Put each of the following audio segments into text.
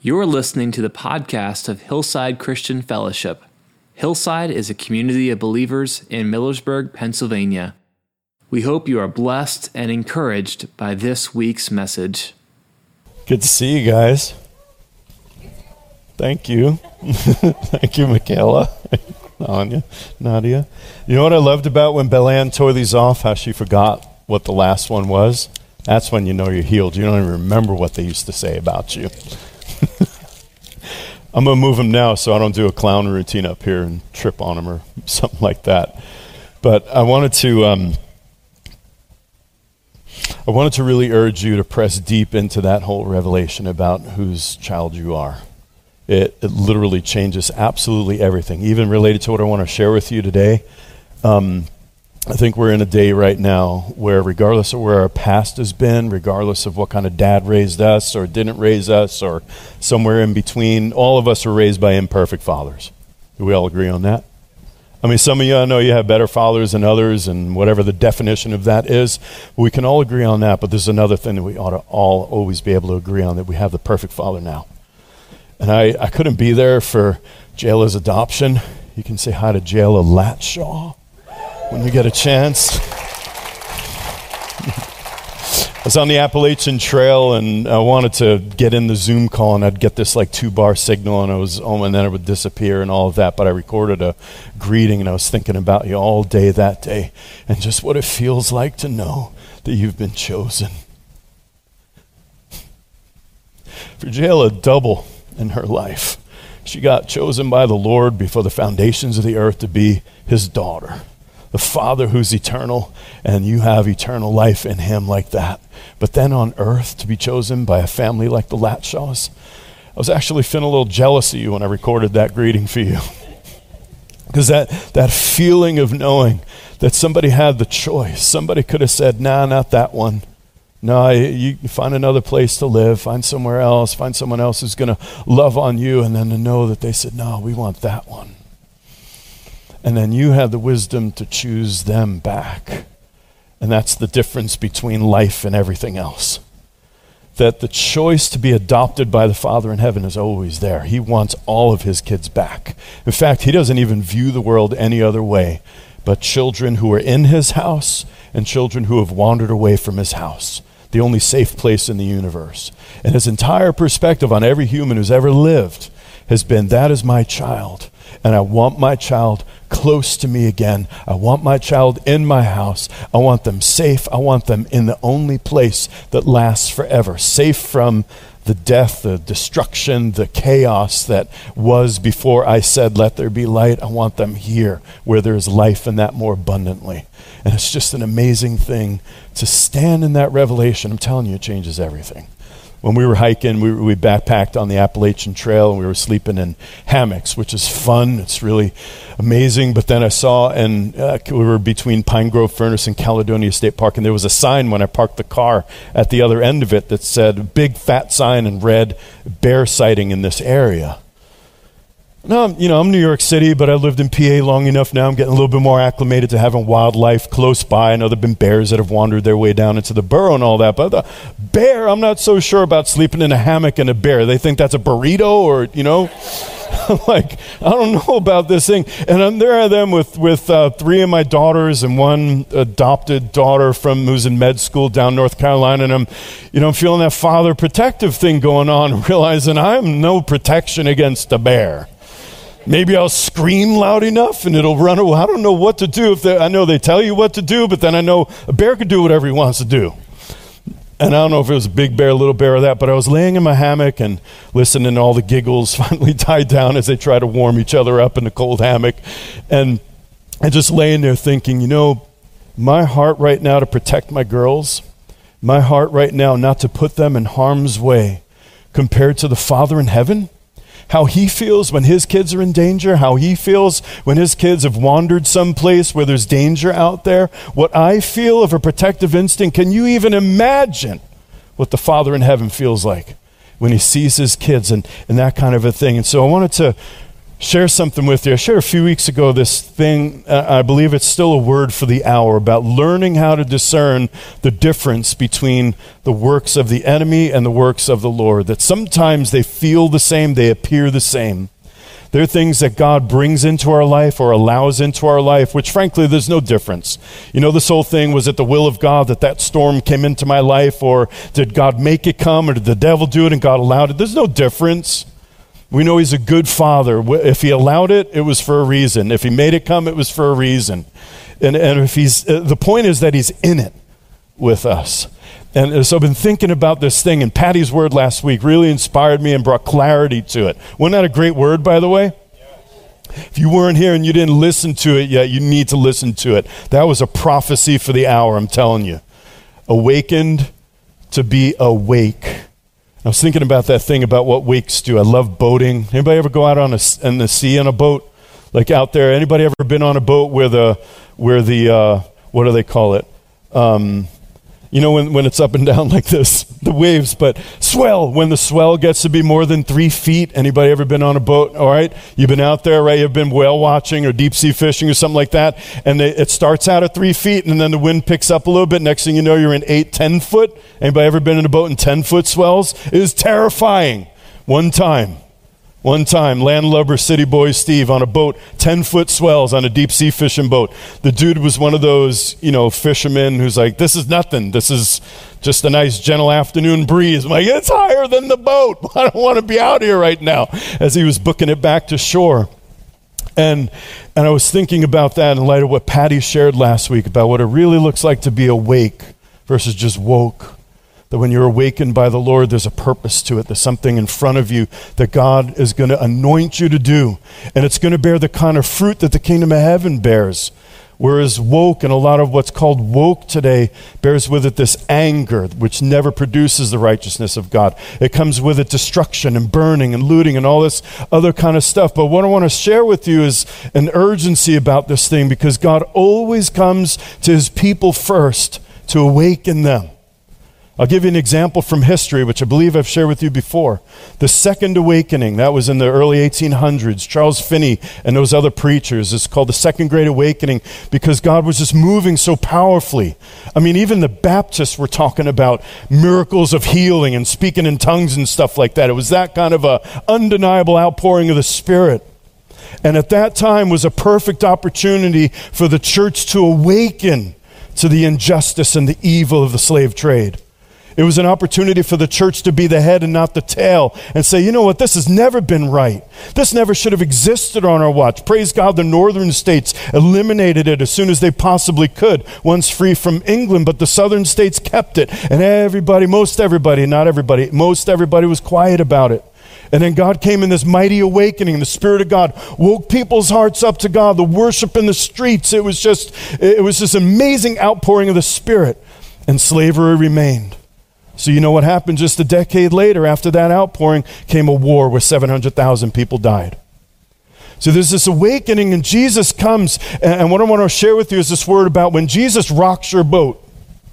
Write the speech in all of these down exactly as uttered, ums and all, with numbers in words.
You're listening to the podcast of Hillside Christian Fellowship. Hillside is a community of believers in Millersburg, Pennsylvania. We hope you are blessed and encouraged by this week's message. Good to see you guys. Thank you. Thank you, Michaela, Anya, Nadia. You know what I loved about when Belen tore these off, how she forgot what the last one was? That's when you know you're healed. You don't even remember what they used to say about you. I'm going to move them now so I don't do a clown routine up here and trip on them or something like that. But I wanted to um, I wanted to really urge you to press deep into that whole revelation about whose child you are. It, it literally changes absolutely everything, even related to what I want to share with you today. Um, I think we're in a day right now where regardless of where our past has been, regardless of what kind of dad raised us or didn't raise us or somewhere in between, all of us are raised by imperfect fathers. Do we all agree on that? I mean, some of you, I know you have better fathers than others and whatever the definition of that is. We can all agree on that, but there's another thing that we ought to all always be able to agree on, that we have the perfect father now. And I, I couldn't be there for Jayla's adoption. You can say hi to Jayla Latshaw when you get a chance. I was on the Appalachian Trail and I wanted to get in the Zoom call, and I'd get this like two bar signal and I was oh, and then it would disappear and all of that. But I recorded a greeting and I was thinking about you all day that day and just what it feels like to know that you've been chosen. For Jayla, double in her life. She got chosen by the Lord before the foundations of the earth to be his daughter. The Father who's eternal, and you have eternal life in him like that. But then on earth, to be chosen by a family like the Latshaws, I was actually feeling a little jealous of you when I recorded that greeting for you. Because that, that feeling of knowing that somebody had the choice. Somebody could have said, nah, not that one. No, you find another place to live, find somewhere else, find someone else who's going to love on you, and then to know that they said, no, we want that one. And then you have the wisdom to choose them back. And that's the difference between life and everything else. That the choice to be adopted by the Father in heaven is always there. He wants all of his kids back. In fact, he doesn't even view the world any other way but children who are in his house and children who have wandered away from his house. The only safe place in the universe. And his entire perspective on every human who's ever lived has been, that is my child. And I want my child close to me again. I want my child in my house. I want them safe. I want them in the only place that lasts forever. Safe from the death, the destruction, the chaos that was before I said, let there be light. I want them here where there's life and that more abundantly. And it's just an amazing thing to stand in that revelation. I'm telling you, it changes everything. When we were hiking, we, we backpacked on the Appalachian Trail, and we were sleeping in hammocks, which is fun. It's really amazing. But then I saw, and uh, we were between Pine Grove Furnace and Caledonia State Park, and there was a sign when I parked the car at the other end of it that said, a big fat sign in red, bear sighting in this area. Now, you know, I'm New York City, but I lived in P A long enough now. I'm getting a little bit more acclimated to having wildlife close by. I know there have been bears that have wandered their way down into the borough and all that. But the bear, I'm not so sure about sleeping in a hammock and a bear. They think that's a burrito or, you know. Like, I don't know about this thing. And I'm there I am with, with uh, three of my daughters and one adopted daughter from who's in med school down North Carolina. And I'm, you know, I'm feeling that father protective thing going on, realizing I'm no protection against a bear. Maybe I'll scream loud enough and it'll run away. I don't know what to do. If they, I know they tell you what to do, but then I know a bear can do whatever he wants to do. And I don't know if it was a big bear, little bear, or that, but I was laying in my hammock and listening to all the giggles finally die down as they try to warm each other up in the cold hammock. And I just laying there thinking, you know, my heart right now to protect my girls, my heart right now not to put them in harm's way compared to the Father in heaven. How he feels when his kids are in danger, how he feels when his kids have wandered someplace where there's danger out there. What I feel of a protective instinct, can you even imagine what the Father in heaven feels like when he sees his kids and, and that kind of a thing? And so I wanted to share something with you. I shared a few weeks ago this thing, uh, I believe it's still a word for the hour, about learning how to discern the difference between the works of the enemy and the works of the Lord. That sometimes they feel the same, they appear the same. There are things that God brings into our life or allows into our life, which frankly, there's no difference. You know, this whole thing, was it the will of God that that storm came into my life, or did God make it come, or did the devil do it and God allowed it? There's no difference. We know he's a good father. If he allowed it, it was for a reason. If he made it come, it was for a reason. And, and if he's, uh, the point is that he's in it with us. And so I've been thinking about this thing, and Patty's word last week really inspired me and brought clarity to it. Wasn't that a great word, by the way? If you weren't here and you didn't listen to it yet, you need to listen to it. That was a prophecy for the hour, I'm telling you. Awakened to be awake. I was thinking about that thing about what wakes do. I love boating. Anybody ever go out on a, in the sea on a boat? Like out there, anybody ever been on a boat where the, where the uh, what do they call it? Um, you know, when, when it's up and down like this, the waves, but swell, when the swell gets to be more than three feet. Anybody ever been on a boat? All right. You've been out there, right? You've been whale watching or deep sea fishing or something like that. And they, it starts out at three feet and then the wind picks up a little bit. Next thing you know, you're in eight, ten foot. Anybody ever been in a boat in ten foot swells? It is terrifying. One time. One time, landlubber city boy Steve on a boat, ten-foot swells on a deep-sea fishing boat. The dude was one of those, you know, fishermen who's like, this is nothing. This is just a nice, gentle afternoon breeze. I'm like, it's higher than the boat. I don't want to be out here right now, as he was booking it back to shore. And and I was thinking about that in light of what Patty shared last week about what it really looks like to be awake versus just woke. That when you're awakened by the Lord, there's a purpose to it. There's something in front of you that God is going to anoint you to do. And it's going to bear the kind of fruit that the kingdom of heaven bears. Whereas woke, and a lot of what's called woke today, bears with it this anger, which never produces the righteousness of God. It comes with it destruction and burning and looting and all this other kind of stuff. But what I want to share with you is an urgency about this thing, because God always comes to his people first to awaken them. I'll give you an example from history, which I believe I've shared with you before. The Second Awakening, that was in the early eighteen hundreds. Charles Finney and those other preachers. It's called the Second Great Awakening because God was just moving so powerfully. I mean, even the Baptists were talking about miracles of healing and speaking in tongues and stuff like that. It was that kind of a undeniable outpouring of the Spirit. And at that time was a perfect opportunity for the church to awaken to the injustice and the evil of the slave trade. It was an opportunity for the church to be the head and not the tail and say, you know what, this has never been right. This never should have existed on our watch. Praise God, the northern states eliminated it as soon as they possibly could, once free from England, but the southern states kept it. And everybody, most everybody, not everybody, most everybody was quiet about it. And then God came in this mighty awakening. The Spirit of God woke people's hearts up to God, the worship in the streets. It was just, it was this amazing outpouring of the Spirit. And slavery remained. So you know what happened just a decade later after that outpouring came a war where seven hundred thousand people died. So there's this awakening and Jesus comes, and what I want to share with you is this word about when Jesus rocks your boat.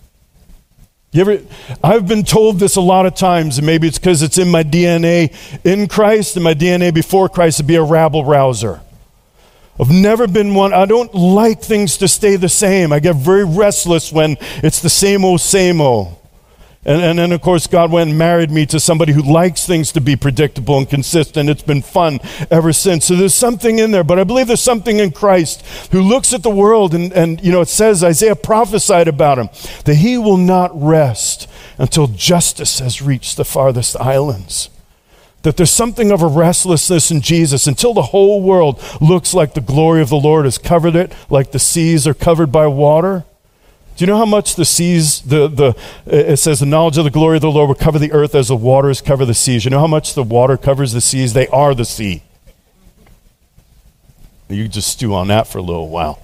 You ever, I've been told this a lot of times, and maybe it's because it's in my D N A in Christ and my D N A before Christ to be a rabble rouser. I've never been one. I don't like things to stay the same. I get very restless when it's the same old, same old. And, and then, of course, God went and married me to somebody who likes things to be predictable and consistent. It's been fun ever since. So there's something in there. But I believe there's something in Christ who looks at the world and, and, you know, it says, Isaiah prophesied about him, that he will not rest until justice has reached the farthest islands. That there's something of a restlessness in Jesus until the whole world looks like the glory of the Lord has covered it, like the seas are covered by water. Do you know how much the seas, the, the it says the knowledge of the glory of the Lord will cover the earth as the waters cover the seas. You know how much the water covers the seas? They are the sea. You just stew on that for a little while.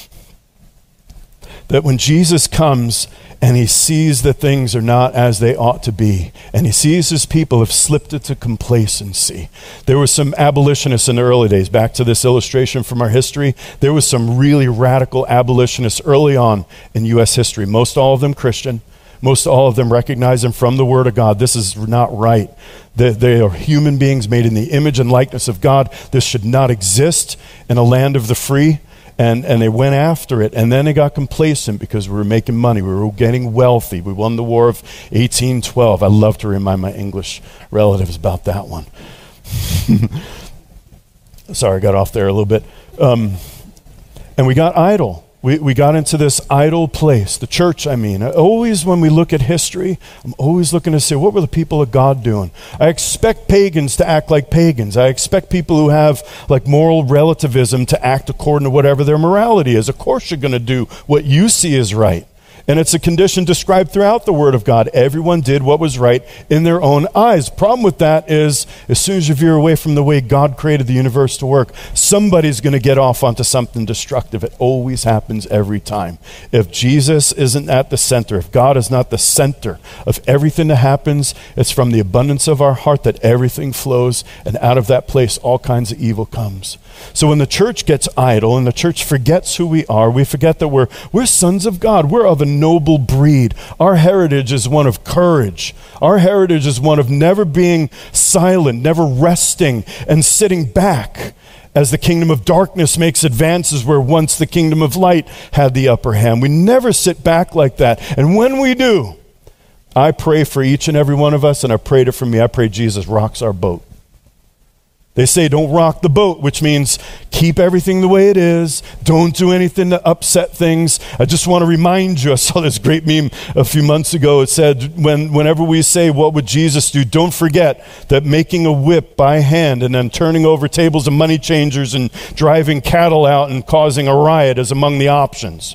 That when Jesus comes and he sees that things are not as they ought to be, and he sees his people have slipped into complacency. There were some abolitionists in the early days, back to this illustration from our history, there was some really radical abolitionists early on in U S history, most all of them Christian, Most all of them recognize them from the Word of God. This is not right. They, they are human beings made in the image and likeness of God. This should not exist in a land of the free. And, and they went after it. And then they got complacent because we were making money. We were getting wealthy. We won the War of eighteen twelve. I love to remind my English relatives about that one. Sorry, I got off there a little bit. Um, and we got idle. We we got into this idle place, the church, I mean. Always when we look at history, I'm always looking to say, what were the people of God doing? I expect pagans to act like pagans. I expect people who have like moral relativism to act according to whatever their morality is. Of course you're going to do what you see is right. And it's a condition described throughout the Word of God. Everyone did what was right in their own eyes. Problem with that is, as soon as you veer away from the way God created the universe to work, somebody's going to get off onto something destructive. It always happens every time. If Jesus isn't at the center, if God is not the center of everything that happens, it's from the abundance of our heart that everything flows, and out of that place all kinds of evil comes. So when the church gets idle and the church forgets who we are, we forget that we're we're sons of God. We're of a noble breed. Our heritage is one of courage. Our heritage is one of never being silent, never resting and sitting back as the kingdom of darkness makes advances where once the kingdom of light had the upper hand. We never sit back like that. And when we do, I pray for each and every one of us, and I prayed it for me. I pray Jesus rocks our boat. They say don't rock the boat, which means keep everything the way it is. Don't do anything to upset things. I just want to remind you, I saw this great meme a few months ago. It said, when, whenever we say, what would Jesus do? Don't forget that making a whip by hand and then turning over tables of money changers and driving cattle out and causing a riot is among the options.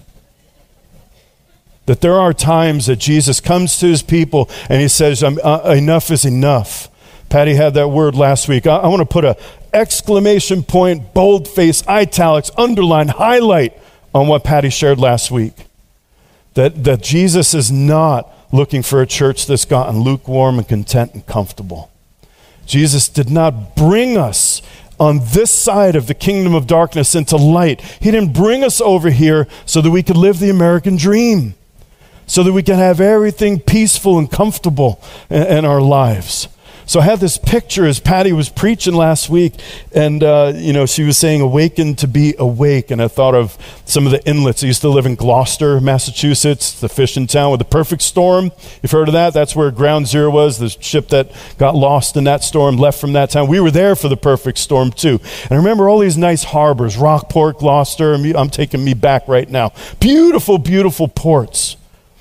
That there are times that Jesus comes to his people and he says, uh, enough is enough. Patty had that word last week. I, I want to put a exclamation point, boldface, italics, underline, highlight on what Patty shared last week. That, that Jesus is not looking for a church that's gotten lukewarm and content and comfortable. Jesus did not bring us on this side of the kingdom of darkness into light. He didn't bring us over here so that we could live the American dream, so that we can have everything peaceful and comfortable in, in our lives. So I had this picture as Patty was preaching last week, and uh, you know, she was saying awaken to be awake, and I thought of some of the inlets. I used to live in Gloucester, Massachusetts, the fishing town with the perfect storm. You've heard of that? That's where Ground Zero was, the ship that got lost in that storm, left from that town. We were there for the perfect storm too. And I remember all these nice harbors, Rockport, Gloucester. I'm taking me back right now. Beautiful, beautiful ports.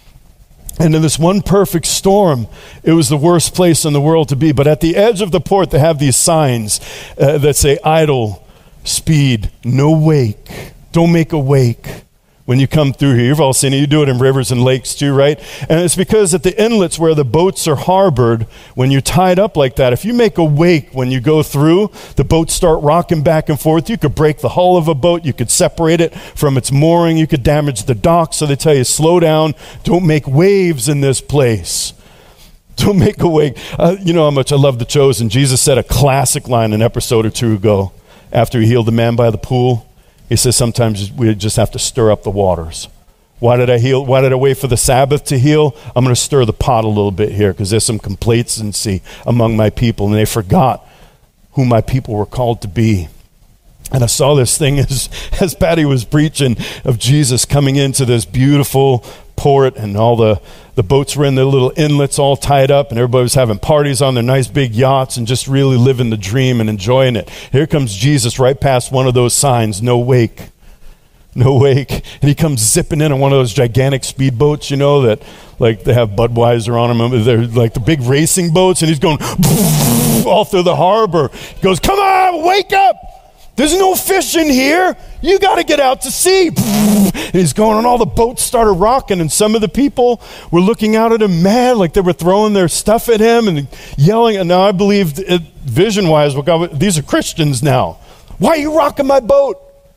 And in this one perfect storm, it was the worst place in the world to be. But at the edge of the port, they have these signs uh, that say idle, speed, no wake. Don't make a wake when you come through here. You've all seen it. You do it in rivers and lakes too, right? And it's because at the inlets where the boats are harbored, when you're tied up like that, if you make a wake when you go through, the boats start rocking back and forth. You could break the hull of a boat. You could separate it from its mooring. You could damage the dock. So they tell you, slow down. Don't make waves in this place. Don't make a wake. Uh, you know how much I love The Chosen. Jesus said a classic line an episode or two ago after he healed the man by the pool. He says sometimes we just have to stir up the waters. Why did I heal? Why did I wait for the Sabbath to heal? I'm going to stir the pot a little bit here because there's some complacency among my people, and they forgot who my people were called to be. And I saw this thing as, as Patty was preaching of Jesus coming into this beautiful port, and all the, the boats were in their little inlets all tied up, and everybody was having parties on their nice big yachts and just really living the dream and enjoying it. Here comes Jesus right past one of those signs, no wake. No wake. And he comes zipping in on one of those gigantic speedboats, you know, that like they have Budweiser on them. They're like the big racing boats, and he's going all through the harbor. He goes, come on, wake up. There's no fish in here. You got to get out to sea. And he's going, and all the boats started rocking, and some of the people were looking out at him mad, like they were throwing their stuff at him and yelling. And now I believe, it, vision-wise, well, God, these are Christians now. Why are you rocking my boat?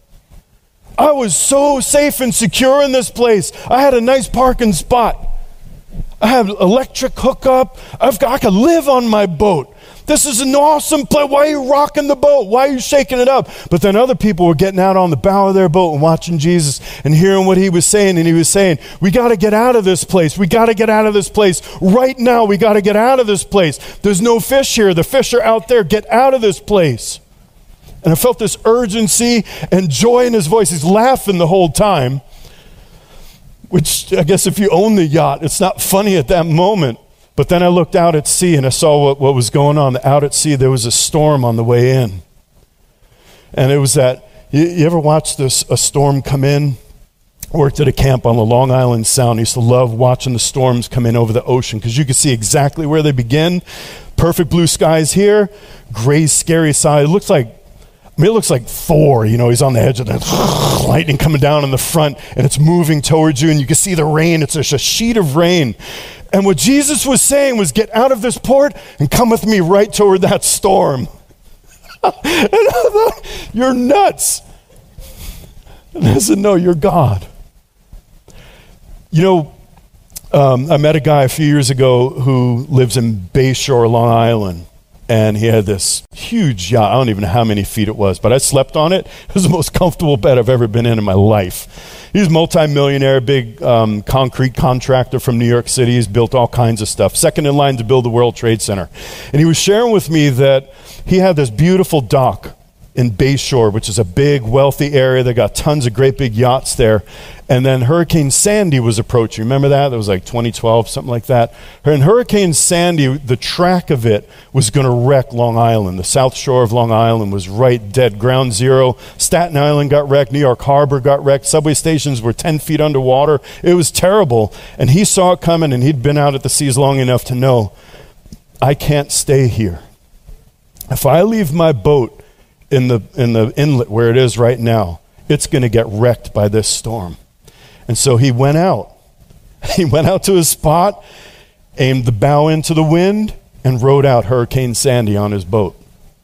I was so safe and secure in this place. I had a nice parking spot. I have electric hookup. I've got, I could live on my boat. This is an awesome place. Why are you rocking the boat? Why are you shaking it up? But then other people were getting out on the bow of their boat and watching Jesus and hearing what he was saying. And he was saying, we got to get out of this place. We got to get out of this place right now. We got to get out of this place. There's no fish here. The fish are out there. Get out of this place. And I felt this urgency and joy in his voice. He's laughing the whole time, which I guess if you own the yacht, it's not funny at that moment. But then I looked out at sea and I saw what, what was going on. Out at sea, there was a storm on the way in. And it was that, you, you ever watch this, a storm come in? I worked at a camp on the Long Island Sound. I used to love watching the storms come in over the ocean because you could see exactly where they begin. Perfect blue skies here, gray, scary side. It looks like, I mean, it looks like Thor, you know, he's on the edge of the lightning coming down in the front and it's moving towards you and you can see the rain. It's just a sheet of rain. And what Jesus was saying was, get out of this port and come with me right toward that storm. And I thought, you're nuts. And I said, no, you're God. You know, um, I met a guy a few years ago who lives in Bayshore, Long Island. And he had this huge yacht. I don't even know how many feet it was, but I slept on it. It was the most comfortable bed I've ever been in in my life. He's a multi-millionaire, big um, concrete contractor from New York City. He's built all kinds of stuff. Second in line to build the World Trade Center. And he was sharing with me that he had this beautiful dock in Bayshore, which is a big, wealthy area. They got tons of great big yachts there. And then Hurricane Sandy was approaching. Remember that? That was like twenty twelve, something like that. And Hurricane Sandy, the track of it was going to wreck Long Island. The south shore of Long Island was right dead, ground zero. Staten Island got wrecked. New York Harbor got wrecked. Subway stations were ten feet underwater. It was terrible. And he saw it coming, and he'd been out at the seas long enough to know, I can't stay here. If I leave my boat in the in the inlet where it is right now, it's going to get wrecked by this storm. And so he went out. He went out to his spot, aimed the bow into the wind, and rode out Hurricane Sandy on his boat.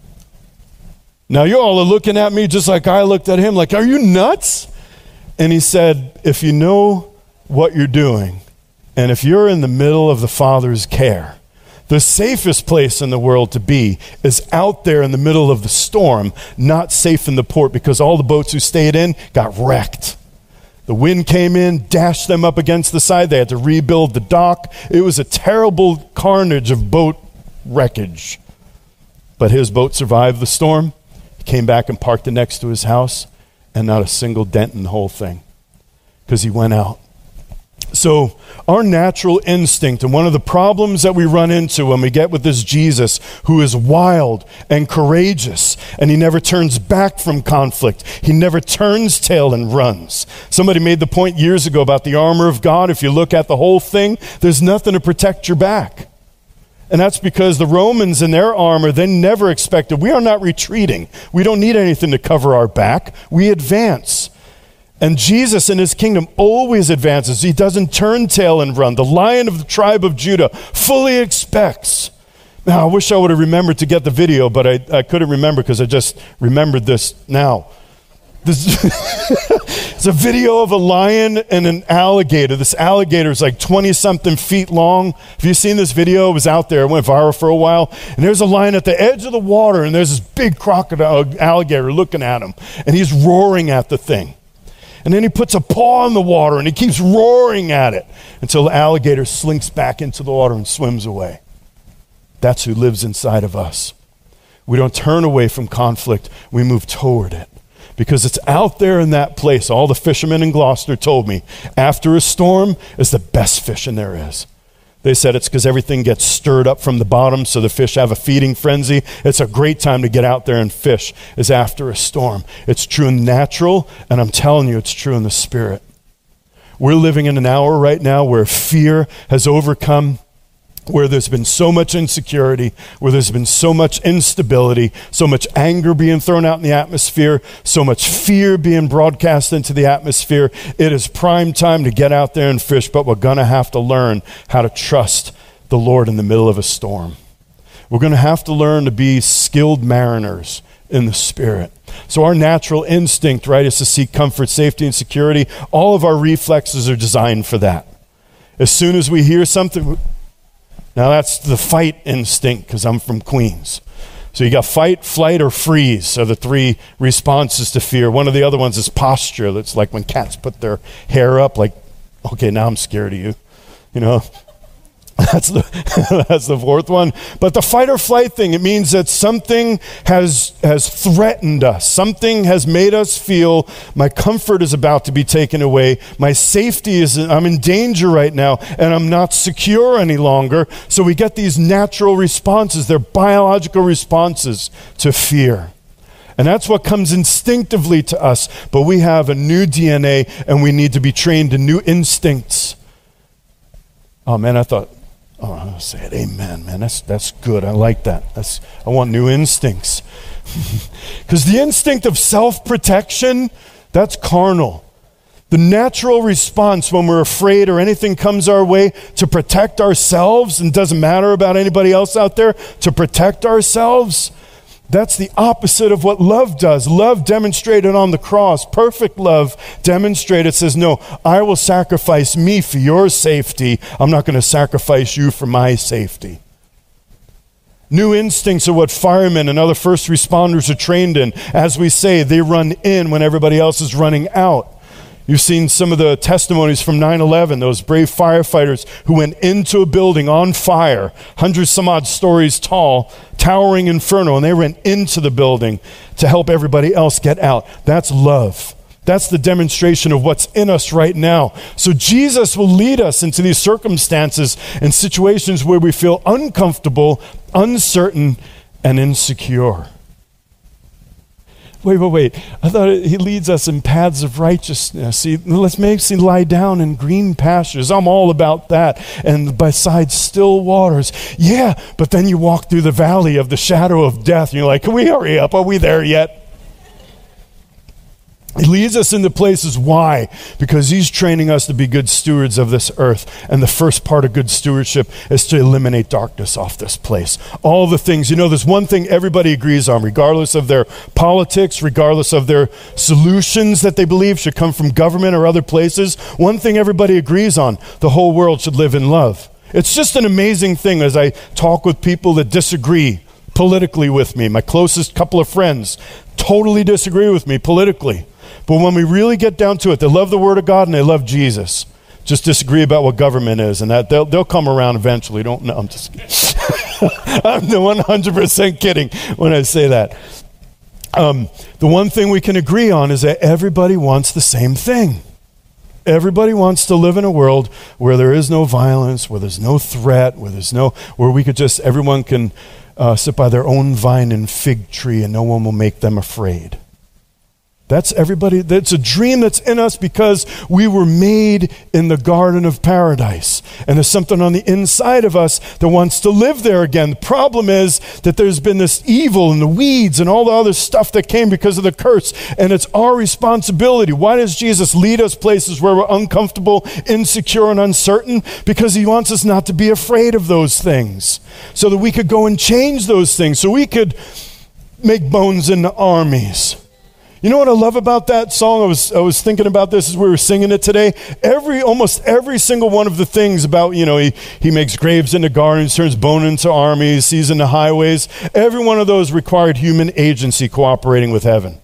Now you all are looking at me just like I looked at him, like, are you nuts? And he said, if you know what you're doing, and if you're in the middle of the Father's care, the safest place in the world to be is out there in the middle of the storm, not safe in the port, because all the boats who stayed in got wrecked. The wind came in, dashed them up against the side. They had to rebuild the dock. It was a terrible carnage of boat wreckage. But his boat survived the storm. He came back and parked it next to his house, and not a single dent in the whole thing, because he went out. So our natural instinct, and one of the problems that we run into when we get with this Jesus who is wild and courageous, and he never turns back from conflict. He never turns tail and runs. Somebody made the point years ago about the armor of God. If you look at the whole thing, there's nothing to protect your back. And that's because the Romans in their armor, they never expected, we are not retreating. We don't need anything to cover our back. We advance. And Jesus in his kingdom always advances. He doesn't turn tail and run. The Lion of the tribe of Judah fully expects. Now, I wish I would have remembered to get the video, but I, I couldn't remember because I just remembered this now. This it's a video of a lion and an alligator. This alligator is like twenty-something feet long. Have you seen this video? It was out there. It went viral for a while. And there's a lion at the edge of the water, and there's this big crocodile alligator looking at him. And he's roaring at the thing. And then he puts a paw in the water and he keeps roaring at it until the alligator slinks back into the water and swims away. That's who lives inside of us. We don't turn away from conflict. We move toward it because it's out there in that place. All the fishermen in Gloucester told me after a storm is the best fishing there is. They said it's because everything gets stirred up from the bottom, so the fish have a feeding frenzy. It's a great time to get out there and fish, is after a storm. It's true in natural, and I'm telling you, it's true in the spirit. We're living in an hour right now where fear has overcome, where there's been so much insecurity, where there's been so much instability, so much anger being thrown out in the atmosphere, so much fear being broadcast into the atmosphere. It is prime time to get out there and fish, but we're going to have to learn how to trust the Lord in the middle of a storm. We're going to have to learn to be skilled mariners in the Spirit. So our natural instinct, right, is to seek comfort, safety, and security. All of our reflexes are designed for that. As soon as we hear something... Now that's the fight instinct because I'm from Queens. So you got fight, flight, or freeze are the three responses to fear. One of the other ones is posture. That's like when cats put their hair up, like, okay, now I'm scared of you. You know, that's the that's the fourth one. But the fight or flight thing, it means that something has has threatened us. Something has made us feel my comfort is about to be taken away. My safety is, I'm in danger right now, and I'm not secure any longer. So we get these natural responses. They're biological responses to fear. And that's what comes instinctively to us. But we have a new D N A, and we need to be trained in new instincts. Oh, man, I thought, oh, I'll say it, amen, man. That's that's good. I like that. That's I want new instincts. Because the instinct of self-protection, that's carnal. The natural response when we're afraid or anything comes our way to protect ourselves, and doesn't matter about anybody else out there, to protect ourselves, that's the opposite of what love does. Love demonstrated on the cross, perfect love demonstrated, says, no, I will sacrifice me for your safety. I'm not going to sacrifice you for my safety. New instincts are what firemen and other first responders are trained in. As we say, they run in when everybody else is running out. You've seen some of the testimonies from nine eleven, those brave firefighters who went into a building on fire, hundred some odd stories tall, towering inferno, and they went into the building to help everybody else get out. That's love. That's the demonstration of what's in us right now. So Jesus will lead us into these circumstances and situations where we feel uncomfortable, uncertain, and insecure. Wait, wait, wait. I thought he leads us in paths of righteousness. See, let's make us lie down in green pastures. I'm all about that. And beside still waters. Yeah, but then you walk through the valley of the shadow of death. And you're like, can we hurry up? Are we there yet? He leads us into places. Why? Because he's training us to be good stewards of this earth. And the first part of good stewardship is to eliminate darkness off this place. All the things, you know, there's one thing everybody agrees on, regardless of their politics, regardless of their solutions that they believe should come from government or other places. One thing everybody agrees on, the whole world should live in love. It's just an amazing thing as I talk with people that disagree politically with me. My closest couple of friends totally disagree with me politically. But when we really get down to it, they love the Word of God and they love Jesus. Just disagree about what government is, and that they'll they'll come around eventually. Don't no, I'm just kidding. I'm the one hundred percent kidding when I say that. Um, the one thing we can agree on is that everybody wants the same thing. Everybody wants to live in a world where there is no violence, where there's no threat, where there's no where we could just everyone can uh, sit by their own vine and fig tree, and no one will make them afraid. That's everybody. That's a dream that's in us because we were made in the Garden of Paradise. And there's something on the inside of us that wants to live there again. The problem is that there's been this evil and the weeds and all the other stuff that came because of the curse. And it's our responsibility. Why does Jesus lead us places where we're uncomfortable, insecure, and uncertain? Because he wants us not to be afraid of those things. So that we could go and change those things. So we could make bones into armies. You know what I love about that song? I was I was thinking about this as we were singing it today. Every almost every single one of the things about, you know, he, he makes graves into gardens, turns bone into armies, seas into highways. Every one of those required human agency cooperating with heaven.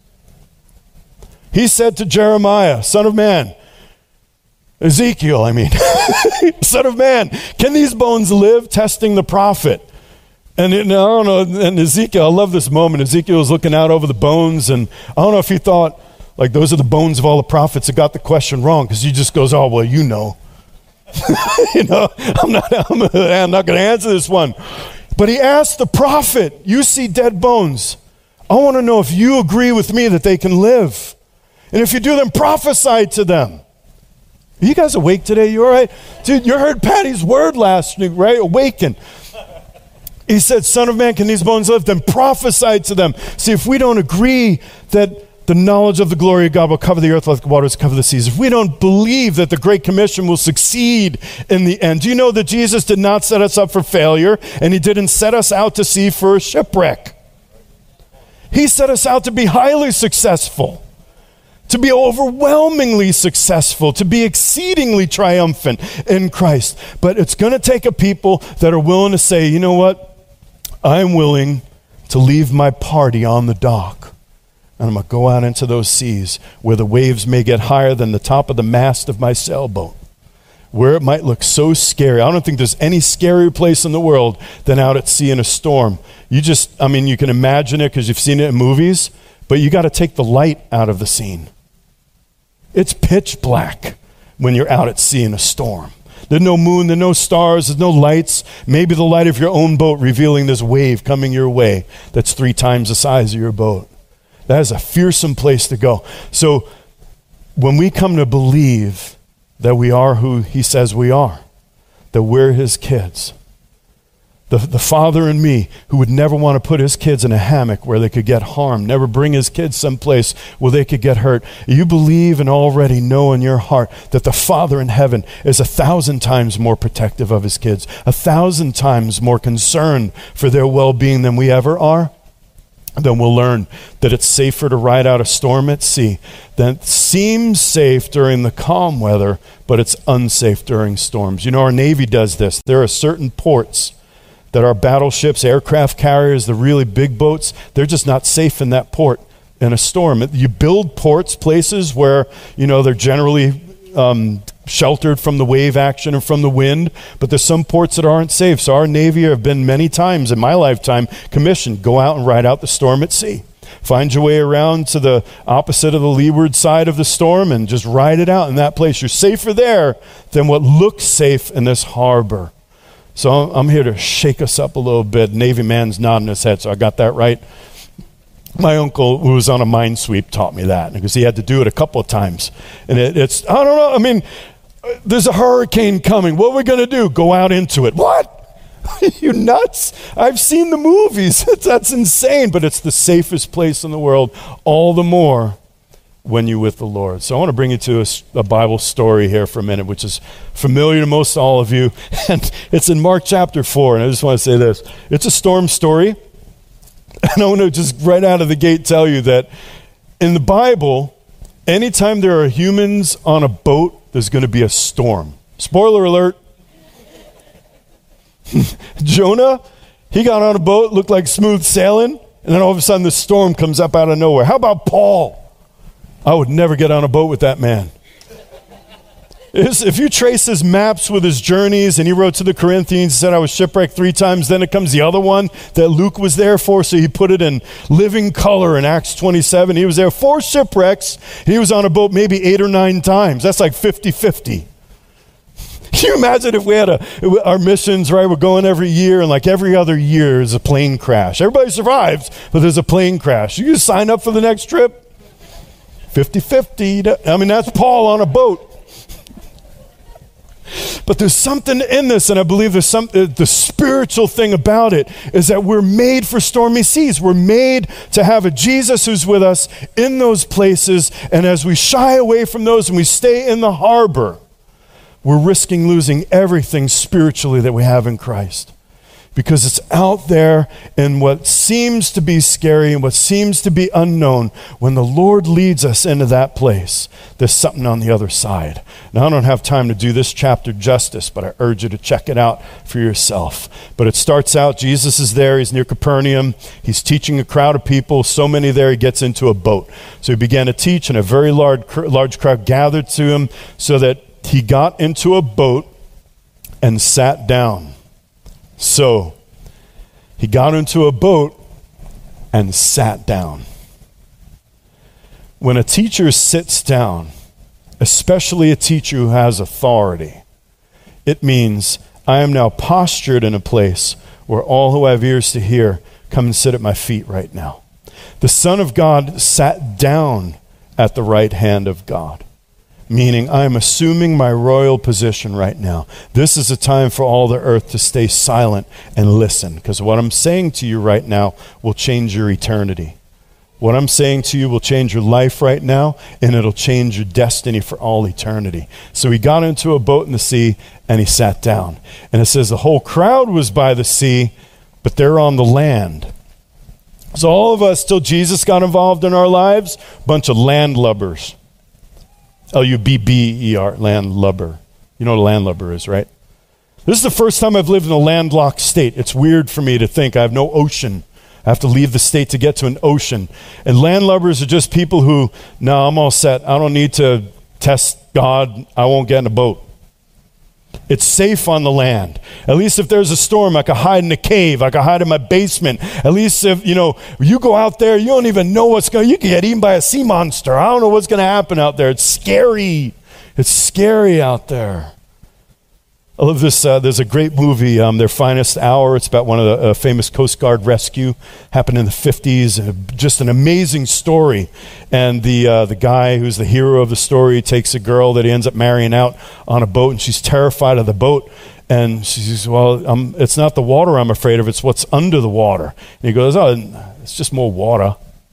He said to Jeremiah, son of man, Ezekiel, I mean, son of man, can these bones live? Testing the prophet. And it, I don't know, and Ezekiel, I love this moment. Ezekiel was looking out over the bones, and I don't know if he thought, like, those are the bones of all the prophets that got the question wrong, because he just goes, oh, well, you know. you know, I'm not, I'm, I'm not going to answer this one. But he asked the prophet, you see dead bones. I want to know if you agree with me that they can live. And if you do, then prophesy to them. Are you guys awake today? You all right? Dude, you heard Patty's word last week, right? Awaken. He said, son of man, can these bones live? Then prophesy to them. See, if we don't agree that the knowledge of the glory of God will cover the earth like the waters cover the seas, if we don't believe that the Great Commission will succeed in the end, do you know that Jesus did not set us up for failure, and he didn't set us out to sea for a shipwreck? He set us out to be highly successful, to to be overwhelmingly successful, to be exceedingly triumphant in Christ. But it's going to take a people that are willing to say, you know what? I'm willing to leave my party on the dock. And I'm going to go out into those seas where the waves may get higher than the top of the mast of my sailboat, where it might look so scary. I don't think there's any scarier place in the world than out at sea in a storm. You just, I mean, you can imagine it because you've seen it in movies, but you got to take the light out of the scene. It's pitch black when you're out at sea in a storm. There's no moon, there's no stars, there's no lights. Maybe the light of your own boat revealing this wave coming your way that's three times the size of your boat. That is a fearsome place to go. So when we come to believe that we are who he says we are, that we're his kids, the, the father in me who would never want to put his kids in a hammock where they could get harmed, never bring his kids someplace where they could get hurt. You believe and already know in your heart that the Father in heaven is a thousand times more protective of his kids, a thousand times more concerned for their well-being than we ever are. Then we'll learn that it's safer to ride out a storm at sea that seems safe during the calm weather, but it's unsafe during storms. You know, our Navy does this. There are certain ports that our battleships, aircraft carriers, the really big boats, they're just not safe in that port in a storm. You build ports, places where, you know, they're generally um, sheltered from the wave action and from the wind, but there's some ports that aren't safe. So our Navy have been many times in my lifetime commissioned, go out and ride out the storm at sea. Find your way around to the opposite of the leeward side of the storm and just ride it out in that place. You're safer there than what looks safe in this harbor. So I'm here to shake us up a little bit. Navy man's nodding his head, so I got that right. My uncle, who was on a mine sweep, taught me that because he had to do it a couple of times. And it, it's, I don't know, I mean, there's a hurricane coming. What are we going to do? Go out into it. What? Are you nuts? I've seen the movies. That's insane. But it's the safest place in the world, all the more when you're with the Lord. So I want to bring you to a, a Bible story here for a minute, which is familiar to most all of you. And it's in Mark chapter four. And I just want to say this. It's a storm story. And I want to just right out of the gate tell you that in the Bible, anytime there are humans on a boat, there's going to be a storm. Spoiler alert. Jonah, he got on a boat, looked like smooth sailing, and then all of a sudden the storm comes up out of nowhere. How about Paul? I would never get on a boat with that man. If you trace his maps with his journeys, and he wrote to the Corinthians, he said, I was shipwrecked three times. Then it comes the other one that Luke was there for, so he put it in living color in Acts twenty-seven. He was there four shipwrecks. He was on a boat maybe eight or nine times. That's like fifty-fifty. Can you imagine if we had a, our missions, right, we're going every year, and like every other year is a plane crash. Everybody survives, but there's a plane crash. You just sign up for the next trip? fifty-fifty. I mean, that's Paul on a boat. But there's something in this, and I believe there's some, uh, the spiritual thing about it is that we're made for stormy seas. We're made to have a Jesus who's with us in those places, and as we shy away from those and we stay in the harbor, we're risking losing everything spiritually that we have in Christ. Because it's out there in what seems to be scary and what seems to be unknown. When the Lord leads us into that place, there's something on the other side. Now, I don't have time to do this chapter justice, but I urge you to check it out for yourself. But it starts out, Jesus is there, he's near Capernaum, he's teaching a crowd of people, so many there, he gets into a boat. So he began to teach, and a very large, large crowd gathered to him, so that he got into a boat and sat down. So he got into a boat and sat down. When a teacher sits down, especially a teacher who has authority, it means I am now postured in a place where all who have ears to hear come and sit at my feet right now. The Son of God sat down at the right hand of God. Meaning, I'm assuming my royal position right now. This is a time for all the earth to stay silent and listen, because what I'm saying to you right now will change your eternity. What I'm saying to you will change your life right now, and it'll change your destiny for all eternity. So he got into a boat in the sea, and he sat down. And it says the whole crowd was by the sea, but they're on the land. So all of us, till Jesus got involved in our lives, bunch of landlubbers. L U B B E R, landlubber. You know what a landlubber is, right? This is the first time I've lived in a landlocked state. It's weird for me to think I have no ocean. I have to leave the state to get to an ocean. And landlubbers are just people who, no, I'm all set. I don't need to test God. I won't get in a boat. It's safe on the land. At least if there's a storm, I can hide in a cave. I can hide in my basement. At least if, you know, you go out there, you don't even know what's going to, you can get eaten by a sea monster. I don't know what's going to happen out there. It's scary. It's scary out there. I love this. Uh, there's a great movie, um, Their Finest Hour. It's about one of the uh, famous Coast Guard rescue. Happened in the fifties. Uh, just an amazing story. And the uh, the guy who's the hero of the story takes a girl that he ends up marrying out on a boat, and she's terrified of the boat. And she says, well, um, it's not the water I'm afraid of. It's what's under the water. And he goes, oh, it's just more water.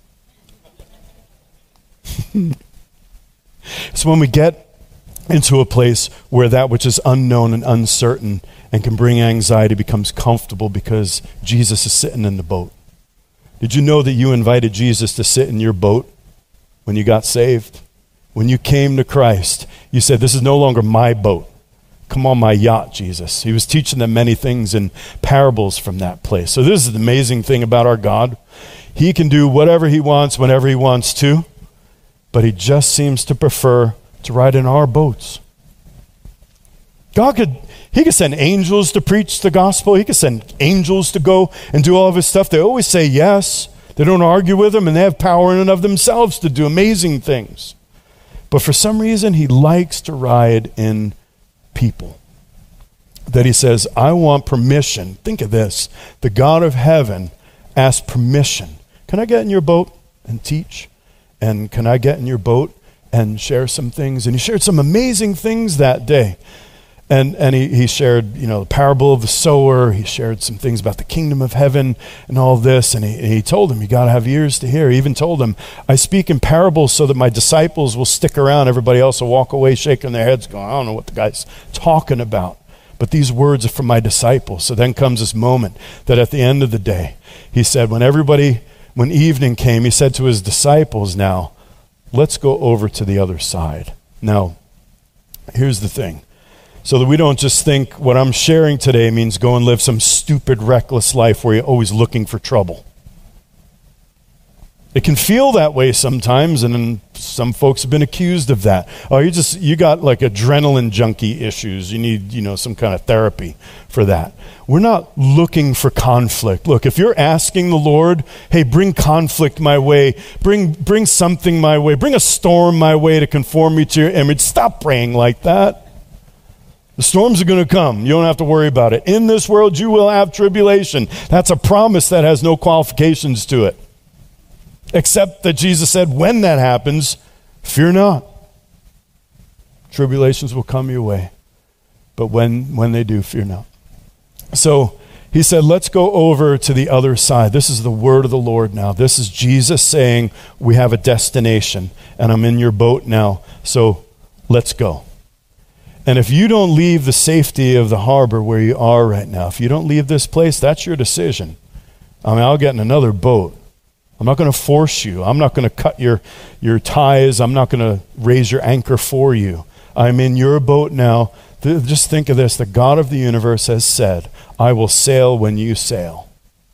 So when we get into a place where that which is unknown and uncertain and can bring anxiety becomes comfortable because Jesus is sitting in the boat. Did you know that you invited Jesus to sit in your boat when you got saved? When you came to Christ, you said, this is no longer my boat. Come on my yacht, Jesus. He was teaching them many things in parables from that place. So this is the amazing thing about our God. He can do whatever he wants, whenever he wants to, but he just seems to prefer to ride in our boats. God could, he could send angels to preach the gospel. He could send angels to go and do all of his stuff. They always say yes. They don't argue with him, and they have power in and of themselves to do amazing things. But for some reason, he likes to ride in people. That he says, I want permission. Think of this. The God of heaven asked permission. Can I get in your boat and teach? And can I get in your boat and share some things? And he shared some amazing things that day. And and he, he shared, you know, the parable of the sower. He shared some things about the kingdom of heaven and all this. And he, and he told him, you got to have ears to hear. He even told him, I speak in parables so that my disciples will stick around. Everybody else will walk away shaking their heads going, I don't know what the guy's talking about. But these words are from my disciples. So then comes this moment that at the end of the day, he said, when everybody, when evening came, he said to his disciples, now, let's go over to the other side. Now, here's the thing. So that we don't just think what I'm sharing today means go and live some stupid, reckless life where you're always looking for trouble. It can feel that way sometimes, and then some folks have been accused of that. Oh, you just, you got like adrenaline junkie issues. You need, you know, some kind of therapy for that. We're not looking for conflict. Look, if you're asking the Lord, hey, bring conflict my way, bring bring something my way, bring a storm my way to conform me to your image, stop praying like that. The storms are going to come. You don't have to worry about it. In this world, you will have tribulation. That's a promise that has no qualifications to it. Except that Jesus said, when that happens, fear not. Tribulations will come your way. But when, when they do, fear not. So he said, let's go over to the other side. This is the word of the Lord now. This is Jesus saying, we have a destination, and I'm in your boat now, so let's go. And if you don't leave the safety of the harbor where you are right now, if you don't leave this place, that's your decision. I mean, I'll get in another boat. I'm not going to force you. I'm not going to cut your, your ties. I'm not going to raise your anchor for you. I'm in your boat now. Th- just think of this. The God of the universe has said, I will sail when you sail.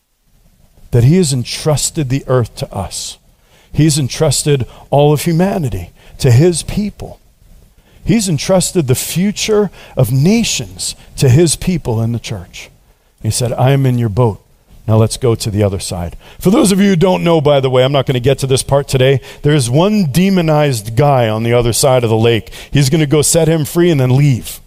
That he has entrusted the earth to us. He's entrusted all of humanity to his people. He's entrusted the future of nations to his people in the church. He said, I am in your boat. Now let's go to the other side. For those of you who don't know, by the way, I'm not going to get to this part today. There's one demonized guy on the other side of the lake. He's going to go set him free and then leave.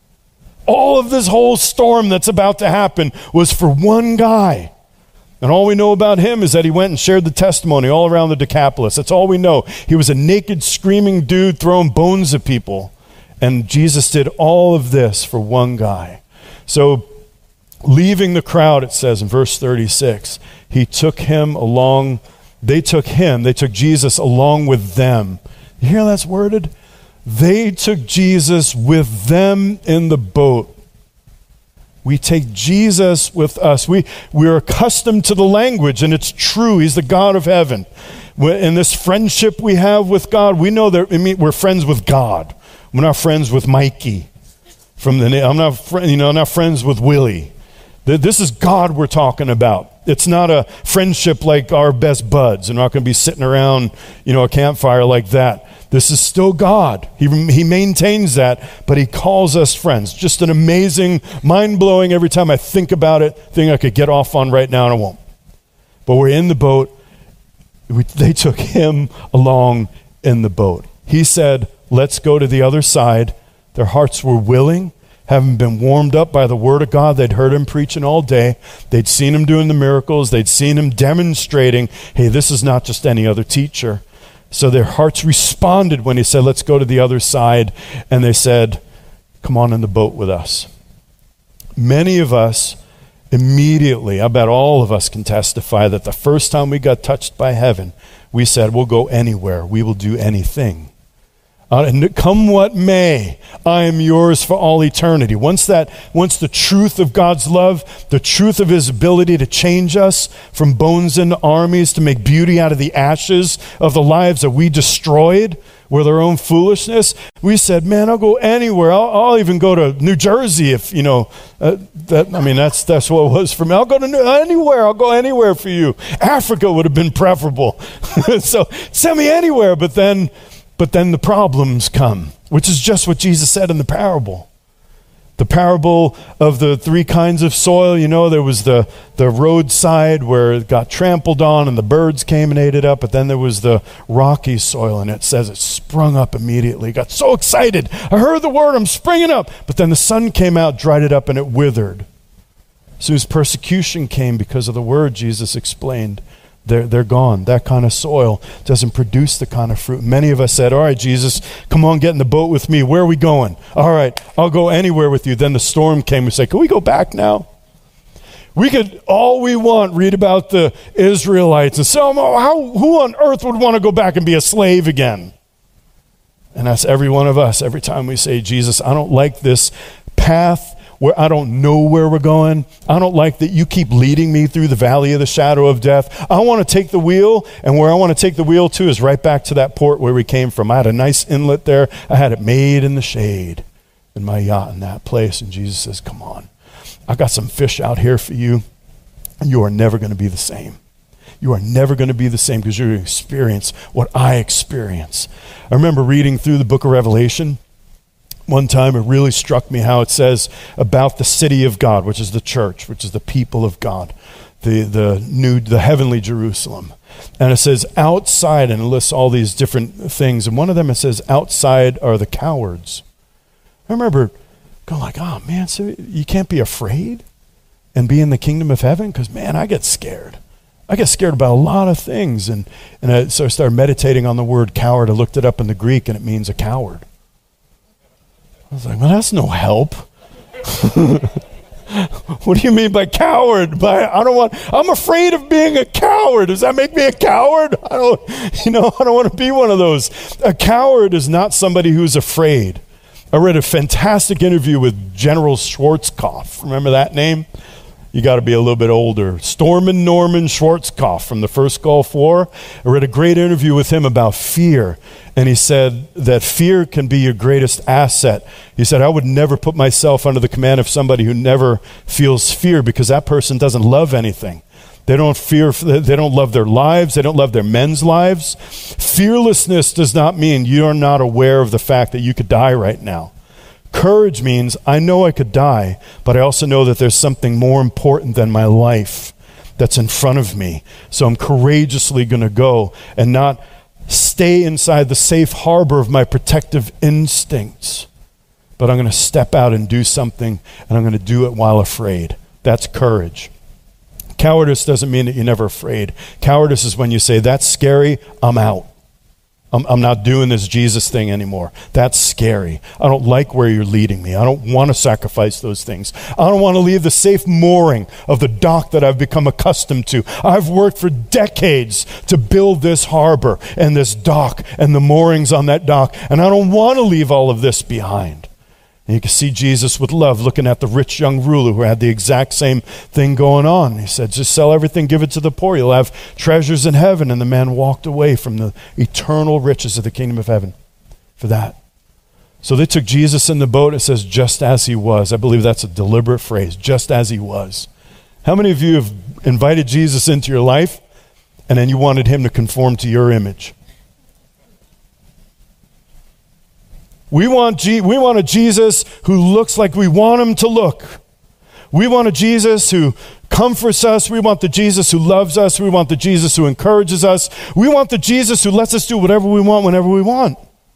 All of this whole storm that's about to happen was for one guy. And all we know about him is that he went and shared the testimony all around the Decapolis. That's all we know. He was a naked, screaming dude throwing bones at people. And Jesus did all of this for one guy. So leaving the crowd, it says in verse thirty-six, he took him along, they took him, they took Jesus along with them. You hear how that's worded? They took Jesus with them in the boat. We take Jesus with us. We, we're accustomed to the language, and it's true. He's the God of heaven. In this friendship we have with God, we know that I mean, we're friends with God. We're not friends with Mikey. From the I'm not, fr- you know, I'm not friends with Willie. This is God we're talking about. It's not a friendship like our best buds. We're not going to be sitting around, you know, a campfire like that. This is still God. He, he maintains that, but he calls us friends. Just an amazing, mind-blowing, every time I think about it, thing I could get off on right now, and I won't. But we're in the boat. We, they took him along in the boat. He said, let's go to the other side. Their hearts were willing, having been warmed up by the word of God. They'd heard him preaching all day. They'd seen him doing the miracles. They'd seen him demonstrating, hey, this is not just any other teacher. So their hearts responded when he said, let's go to the other side. And they said, come on in the boat with us. Many of us immediately, I bet all of us can testify that the first time we got touched by heaven, we said, we'll go anywhere. We will do anything. Uh, and come what may, I am yours for all eternity. Once that, once the truth of God's love, the truth of his ability to change us from bones into armies, to make beauty out of the ashes of the lives that we destroyed with our own foolishness, we said, man, I'll go anywhere. I'll, I'll even go to New Jersey if, you know, uh, that, I mean, that's that's what it was for me. I'll go to New, anywhere. I'll go anywhere for you. Africa would have been preferable. So send me anywhere, but then... But then the problems come, which is just what Jesus said in the parable. The parable of the three kinds of soil, you know, there was the, the roadside where it got trampled on and the birds came and ate it up, but then there was the rocky soil, and it says it sprung up immediately. Got so excited. I heard the word, I'm springing up. But then the sun came out, dried it up, and it withered. As soon as persecution came because of the word, Jesus explained, They're, they're gone. That kind of soil doesn't produce the kind of fruit. Many of us said, all right, Jesus, come on, get in the boat with me. Where are we going? All right, I'll go anywhere with you. Then the storm came. We said, can we go back now? We could, all we want, read about the Israelites and say, oh, how, who on earth would want to go back and be a slave again? And that's every one of us. Every time we say, Jesus, I don't like this path where I don't know where we're going. I don't like that you keep leading me through the valley of the shadow of death. I want to take the wheel, and where I want to take the wheel to is right back to that port where we came from. I had a nice inlet there. I had it made in the shade in my yacht in that place. And Jesus says, come on, I got some fish out here for you. You are never going to be the same. You are never going to be the same because you're going to experience what I experience. I remember reading through the book of Revelation. One time it really struck me how it says about the city of God, which is the church, which is the people of God, the, the new, the heavenly Jerusalem. And it says outside, and it lists all these different things. And one of them, it says outside are the cowards. I remember going like, oh man, so you can't be afraid and be in the kingdom of heaven? Because man, I get scared. I get scared about a lot of things. And, and I, so I started meditating on the word coward. I looked it up in the Greek, and it means a coward. I was like, well, that's no help. What do you mean by coward? By I don't want. I'm afraid of being a coward. Does that make me a coward? I don't. You know, I don't want to be one of those. A coward is not somebody who's afraid. I read a fantastic interview with General Schwarzkopf. Remember that name? You got to be a little bit older. Stormin Norman Schwarzkopf from the first Gulf War. I read a great interview with him about fear. And he said that fear can be your greatest asset. He said, I would never put myself under the command of somebody who never feels fear, because that person doesn't love anything. They don't fear, they don't love their lives. They don't love their men's lives. Fearlessness does not mean you're not aware of the fact that you could die right now. Courage means I know I could die, but I also know that there's something more important than my life that's in front of me. So I'm courageously going to go and not stay inside the safe harbor of my protective instincts, but I'm going to step out and do something, and I'm going to do it while afraid. That's courage. Cowardice doesn't mean that you're never afraid. Cowardice is when you say, that's scary, I'm out. I'm, I'm not doing this Jesus thing anymore. That's scary. I don't like where you're leading me. I don't want to sacrifice those things. I don't want to leave the safe mooring of the dock that I've become accustomed to. I've worked for decades to build this harbor and this dock and the moorings on that dock, and I don't want to leave all of this behind. And you can see Jesus with love looking at the rich young ruler who had the exact same thing going on. He said, just sell everything, give it to the poor. You'll have treasures in heaven. And the man walked away from the eternal riches of the kingdom of heaven for that. So they took Jesus in the boat. It says, just as he was. I believe that's a deliberate phrase, just as he was. How many of you have invited Jesus into your life and then you wanted him to conform to your image? We want, G- we want a Jesus who looks like we want him to look. We want a Jesus who comforts us. We want the Jesus who loves us. We want the Jesus who encourages us. We want the Jesus who lets us do whatever we want whenever we want.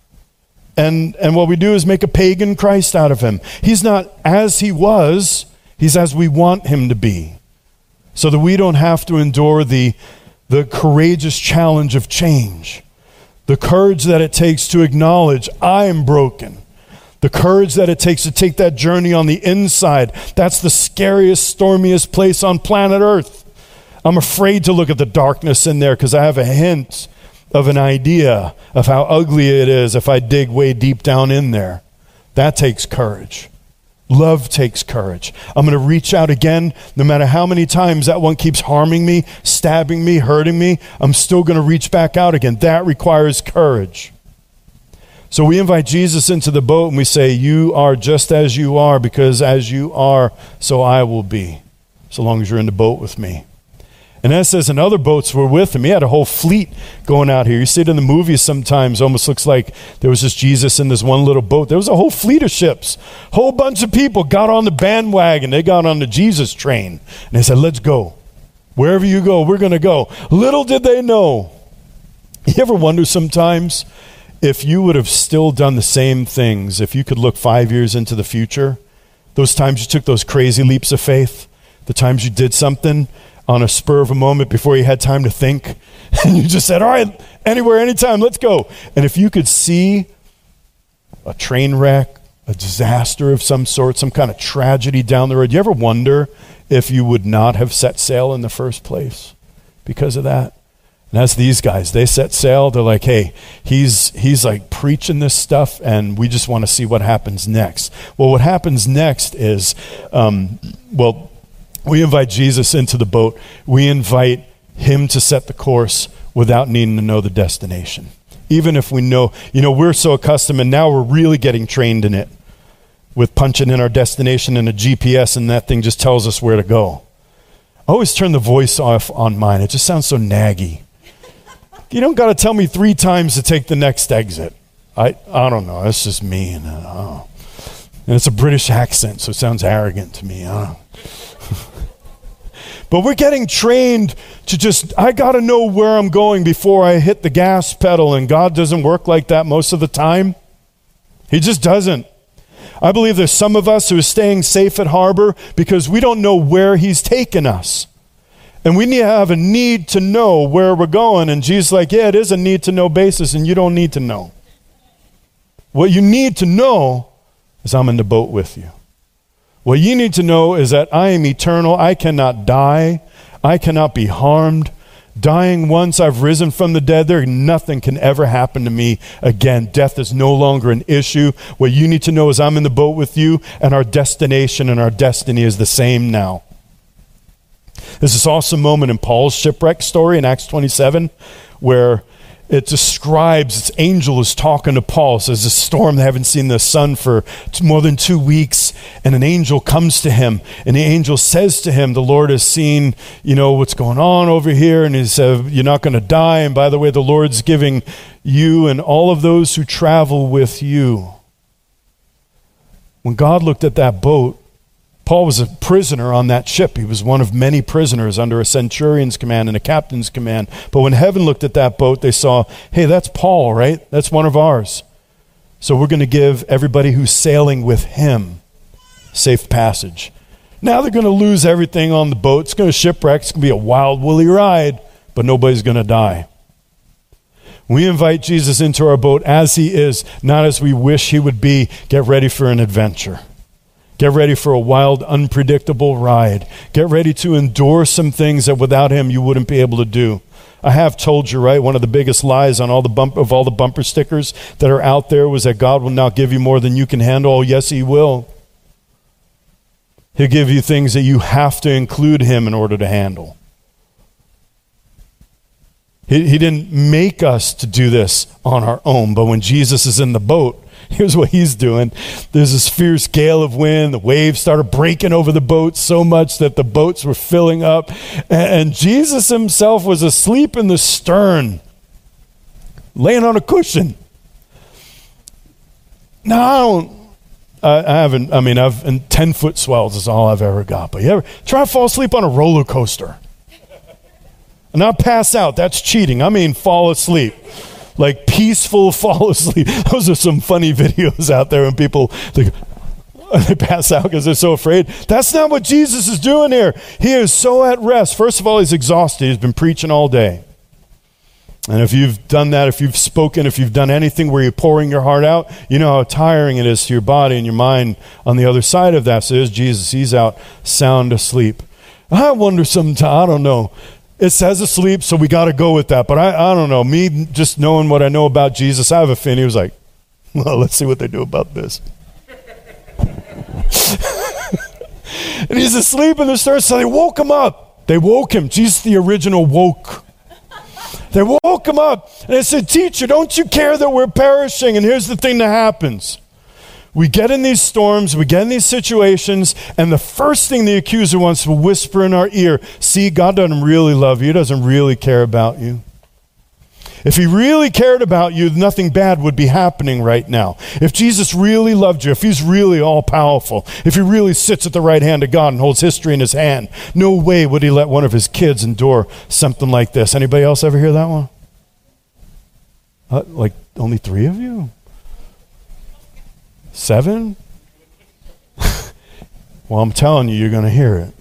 And, and what we do is make a pagan Christ out of him. He's not as he was. He's as we want him to be. So that we don't have to endure the, the courageous challenge of change. The courage that it takes to acknowledge I am broken. The courage that it takes to take that journey on the inside. That's the scariest, stormiest place on planet Earth. I'm afraid to look at the darkness in there because I have a hint of an idea of how ugly it is if I dig way deep down in there. That takes courage. Love takes courage. I'm going to reach out again, no matter how many times that one keeps harming me, stabbing me, hurting me, I'm still going to reach back out again. That requires courage. So we invite Jesus into the boat and we say, you are just as you are, because as you are, so I will be, so long as you're in the boat with me. And then it says, and other boats were with him. He had a whole fleet going out here. You see it in the movies sometimes. Almost looks like there was just Jesus in this one little boat. There was a whole fleet of ships. Whole bunch of people got on the bandwagon. They got on the Jesus train. And they said, let's go. Wherever you go, we're going to go. Little did they know. You ever wonder sometimes if you would have still done the same things, if you could look five years into the future, those times you took those crazy leaps of faith, the times you did something on a spur of a moment before you had time to think, and you just said, all right, anywhere, anytime, let's go. And if you could see a train wreck, a disaster of some sort, some kind of tragedy down the road, you ever wonder if you would not have set sail in the first place because of that? And that's these guys. They set sail. They're like, hey, he's he's like preaching this stuff, and we just want to see what happens next. Well, what happens next is, um, well, we invite Jesus into the boat. We invite him to set the course without needing to know the destination. Even if we know, you know, we're so accustomed, and now we're really getting trained in it with punching in our destination in a G P S, and that thing just tells us where to go. I always turn the voice off on mine. It just sounds so naggy. You don't got to tell me three times to take the next exit. I I don't know. That's just me. And, uh, and it's a British accent, so it sounds arrogant to me. I don't know. But we're getting trained to just, I got to know where I'm going before I hit the gas pedal, and God doesn't work like that most of the time. He just doesn't. I believe there's some of us who are staying safe at harbor because we don't know where he's taken us. And we need to have a need to know where we're going. And Jesus is like, yeah, it is a need to know basis, and you don't need to know. What you need to know is I'm in the boat with you. What you need to know is that I am eternal. I cannot die. I cannot be harmed. Dying once, I've risen from the dead. There nothing can ever happen to me again. Death is no longer an issue. What you need to know is I'm in the boat with you, and our destination and our destiny is the same now. There's this awesome moment in Paul's shipwreck story in Acts twenty-seven where it describes, this angel is talking to Paul. It says, a storm, they haven't seen the sun for more than two weeks. And an angel comes to him, and the angel says to him, the Lord has seen, you know, what's going on over here. And he said, you're not going to die. And by the way, the Lord's giving you and all of those who travel with you. When God looked at that boat, Paul was a prisoner on that ship. He was one of many prisoners under a centurion's command and a captain's command. But when heaven looked at that boat, they saw, hey, that's Paul, right? That's one of ours. So we're going to give everybody who's sailing with him safe passage. Now they're going to lose everything on the boat. It's going to shipwreck. It's going to be a wild, woolly ride, but nobody's going to die. We invite Jesus into our boat as he is, not as we wish he would be. Get ready for an adventure. Get ready for a wild, unpredictable ride. Get ready to endure some things that without him you wouldn't be able to do. I have told you, right? One of the biggest lies on all the bump of all the bumper stickers that are out there was that God will not give you more than you can handle. Oh, yes, he will. He'll give you things that you have to include him in order to handle. He, he didn't make us to do this on our own, but when Jesus is in the boat, here's what he's doing. There's this fierce gale of wind. The waves started breaking over the boat so much that the boats were filling up. And, and Jesus himself was asleep in the stern, laying on a cushion. Now, I don't, I, I haven't, I mean, I've, and ten-foot swells is all I've ever got. But you ever try to fall asleep on a roller coaster? And not pass out. That's cheating. I mean, fall asleep. Like peaceful fall asleep. Those are some funny videos out there when people they, they pass out because they're so afraid. That's not what Jesus is doing here. He is so at rest. First of all, he's exhausted. He's been preaching all day. And if you've done that, if you've spoken, if you've done anything where you're pouring your heart out, you know how tiring it is to your body and your mind on the other side of that. So there's Jesus. He's out sound asleep. I wonder sometimes, I don't know. It says asleep, so we got to go with that. But I, I don't know. Me just knowing what I know about Jesus, I have a feeling he was like, well, let's see what they do about this. And he's asleep in the stern, so they woke him up. They woke him. Jesus, the original woke. They woke him up. And they said, teacher, don't you care that we're perishing? And here's the thing that happens. We get in these storms, we get in these situations, and the first thing the accuser wants to whisper in our ear, see, God doesn't really love you. He doesn't really care about you. If he really cared about you, nothing bad would be happening right now. If Jesus really loved you, if he's really all-powerful, if he really sits at the right hand of God and holds history in his hand, no way would he let one of his kids endure something like this. Anybody else ever hear that one? Uh, like only three of you? Seven? Well, I'm telling you, you're going to hear it.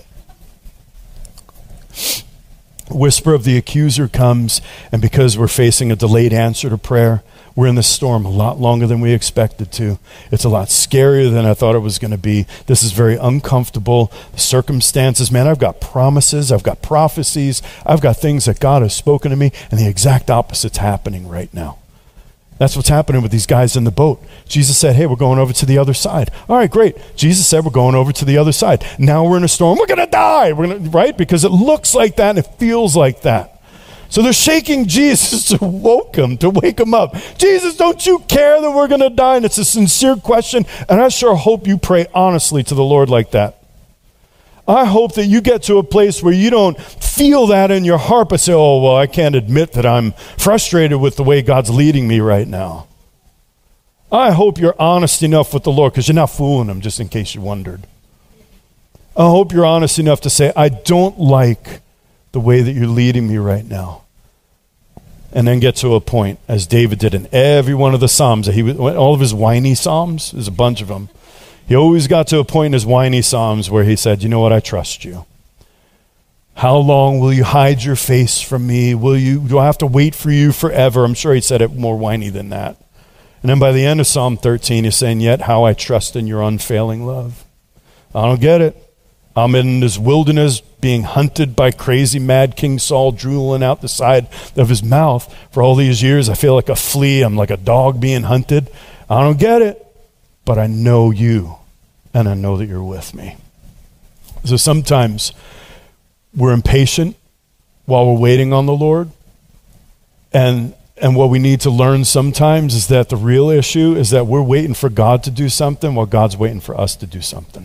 Whisper of the accuser comes, and because we're facing a delayed answer to prayer, we're in the storm a lot longer than we expected to. It's a lot scarier than I thought it was going to be. This is very uncomfortable. The circumstances, man, I've got promises, I've got prophecies, I've got things that God has spoken to me, and the exact opposite's happening right now. That's what's happening with these guys in the boat. Jesus said, hey, we're going over to the other side. All right, great. Jesus said we're going over to the other side. Now we're in a storm. We're going to die, we're gonna, right? Because it looks like that and it feels like that. So they're shaking Jesus to woke him, to wake him up. Jesus, don't you care that we're going to die? And it's a sincere question, and I sure hope you pray honestly to the Lord like that. I hope that you get to a place where you don't feel that in your heart, but say, oh, well, I can't admit that I'm frustrated with the way God's leading me right now. I hope you're honest enough with the Lord, because you're not fooling him, just in case you wondered. I hope you're honest enough to say, I don't like the way that you're leading me right now. And then get to a point, as David did in every one of the Psalms, that he all of his whiny Psalms, there's a bunch of them. He always got to a point in his whiny Psalms where he said, you know what, I trust you. How long will you hide your face from me? Will you, do I have to wait for you forever? I'm sure he said it more whiny than that. And then by the end of Psalm thirteen, he's saying, yet how I trust in your unfailing love. I don't get it. I'm in this wilderness being hunted by crazy mad King Saul, drooling out the side of his mouth for all these years. I feel like a flea. I'm like a dog being hunted. I don't get it, but I know you. And I know that you're with me. So sometimes we're impatient while we're waiting on the Lord. And and what we need to learn sometimes is that the real issue is that we're waiting for God to do something while God's waiting for us to do something.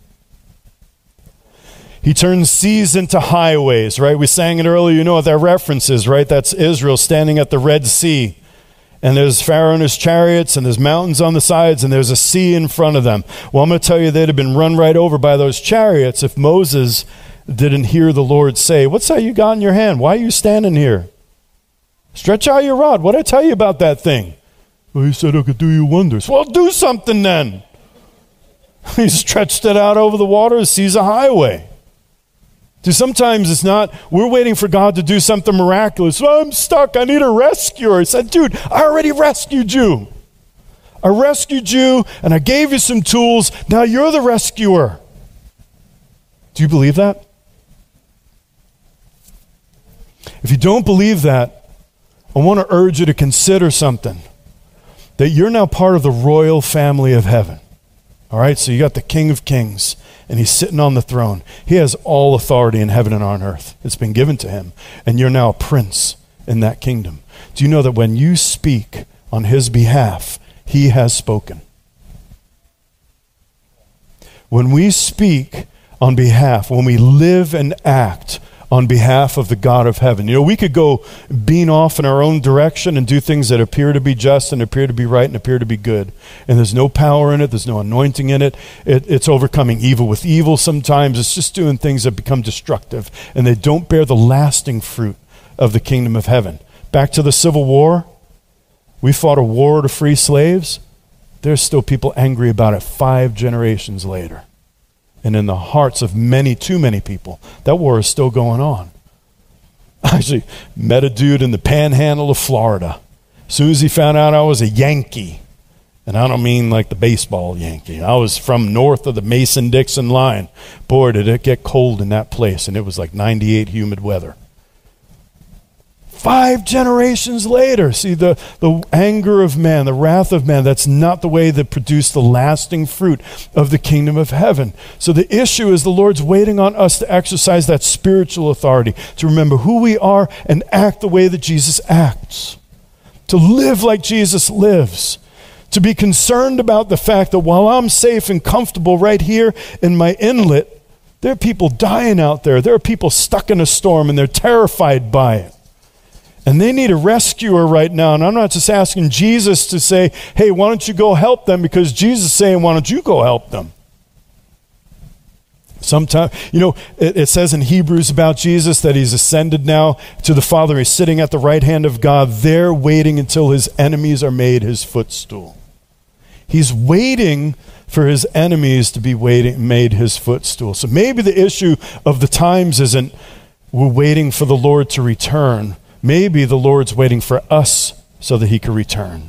He turns seas into highways, right? We sang it earlier. You know what that reference is, right? That's Israel standing at the Red Sea. And there's Pharaoh and his chariots, and there's mountains on the sides, and there's a sea in front of them. Well, I'm going to tell you, they'd have been run right over by those chariots if Moses didn't hear the Lord say, what's that you got in your hand? Why are you standing here? Stretch out your rod. What did I tell you about that thing? Well, he said I could do you wonders. Well, do something then. He stretched it out over the water, the sea's a highway. See, sometimes it's not, we're waiting for God to do something miraculous. Well, I'm stuck. I need a rescuer. He said, dude, I already rescued you. I rescued you, and I gave you some tools. Now you're the rescuer. Do you believe that? If you don't believe that, I want to urge you to consider something. That you're now part of the royal family of heaven. All right, so you got the King of Kings, and he's sitting on the throne. He has all authority in heaven and on earth. It's been given to him, and you're now a prince in that kingdom. Do you know that when you speak on his behalf, he has spoken? When we speak on behalf, when we live and act on behalf of the God of heaven. You know, we could go bean off in our own direction and do things that appear to be just and appear to be right and appear to be good. And there's no power in it. There's no anointing in it. it. It's overcoming evil with evil sometimes. It's just doing things that become destructive. And they don't bear the lasting fruit of the kingdom of heaven. Back to the Civil War. We fought a war to free slaves. There's still people angry about it five generations later. And in the hearts of many, too many people, that war is still going on. I actually met a dude in the panhandle of Florida. As soon as he found out I was a Yankee, and I don't mean like the baseball Yankee. I was from north of the Mason-Dixon line. Boy, did it get cold in that place, and it was like ninety-eight humid weather. Five generations later, see the, the anger of man, the wrath of man, that's not the way that produced the lasting fruit of the kingdom of heaven. So the issue is the Lord's waiting on us to exercise that spiritual authority, to remember who we are and act the way that Jesus acts, to live like Jesus lives, to be concerned about the fact that while I'm safe and comfortable right here in my inlet, there are people dying out there. There are people stuck in a storm and they're terrified by it. And they need a rescuer right now. And I'm not just asking Jesus to say, hey, why don't you go help them? Because Jesus is saying, why don't you go help them? Sometimes, you know, it, it says in Hebrews about Jesus that he's ascended now to the Father. He's sitting at the right hand of God there waiting until his enemies are made his footstool. He's waiting for his enemies to be waiting, made his footstool. So maybe the issue of the times isn't we're waiting for the Lord to return. Maybe the Lord's waiting for us so that he can return.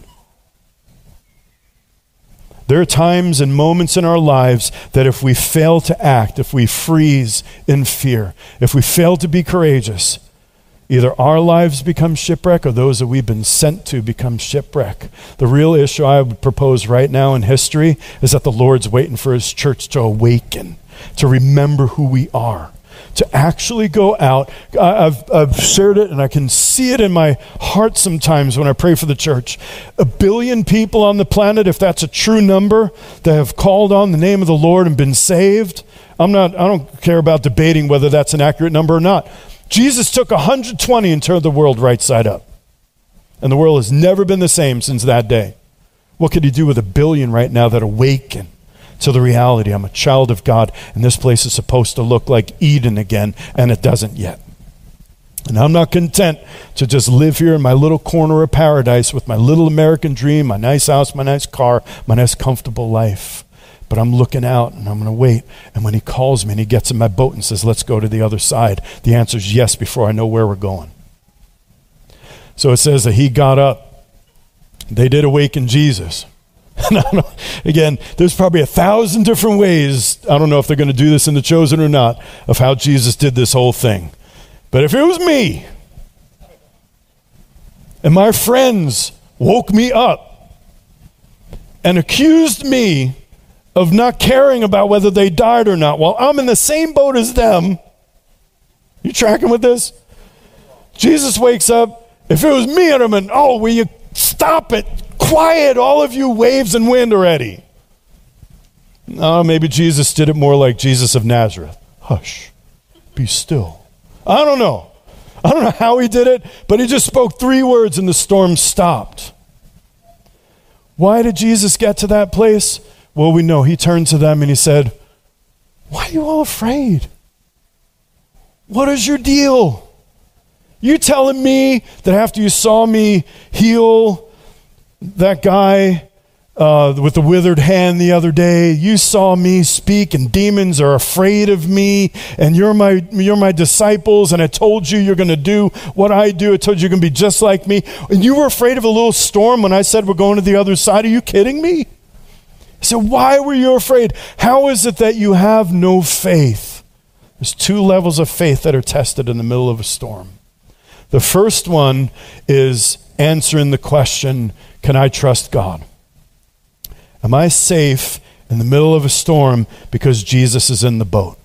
There are times and moments in our lives that if we fail to act, if we freeze in fear, if we fail to be courageous, either our lives become shipwreck or those that we've been sent to become shipwreck. The real issue I would propose right now in history is that the Lord's waiting for his church to awaken, to remember who we are, to actually go out. I've, I've shared it and I can see it in my heart sometimes when I pray for the church. A billion people on the planet, if that's a true number, that have called on the name of the Lord and been saved. I'm not, I don't care about debating whether that's an accurate number or not. Jesus took one hundred twenty and turned the world right side up. And the world has never been the same since that day. What could he do with a billion right now that awaken to the reality, I'm a child of God, and this place is supposed to look like Eden again, and it doesn't yet. And I'm not content to just live here in my little corner of paradise with my little American dream, my nice house, my nice car, my nice comfortable life. But I'm looking out, and I'm going to wait. And when he calls me and he gets in my boat and says, let's go to the other side, the answer is yes before I know where we're going. So it says that he got up. They did awaken Jesus. And I don't know, again, there's probably a thousand different ways, I don't know if they're going to do this in The Chosen or not, of how Jesus did this whole thing. But if it was me, and my friends woke me up and accused me of not caring about whether they died or not, while I'm in the same boat as them, you tracking with this? Jesus wakes up, if it was me, I'd have been, oh, will you stop it? Quiet, all of you waves and wind already. No, maybe Jesus did it more like Jesus of Nazareth. Hush, be still. I don't know. I don't know how he did it, but he just spoke three words and the storm stopped. Why did Jesus get to that place? Well, we know he turned to them and he said, why are you all afraid? What is your deal? You telling me that after you saw me heal that guy uh, with the withered hand the other day, you saw me speak and demons are afraid of me and you're my you're my disciples and I told you you're going to do what I do. I told you you're going to be just like me. And you were afraid of a little storm when I said we're going to the other side. Are you kidding me? So why were you afraid? How is it that you have no faith? There's two levels of faith that are tested in the middle of a storm. The first one is answering the question, can I trust God? Am I safe in the middle of a storm because Jesus is in the boat?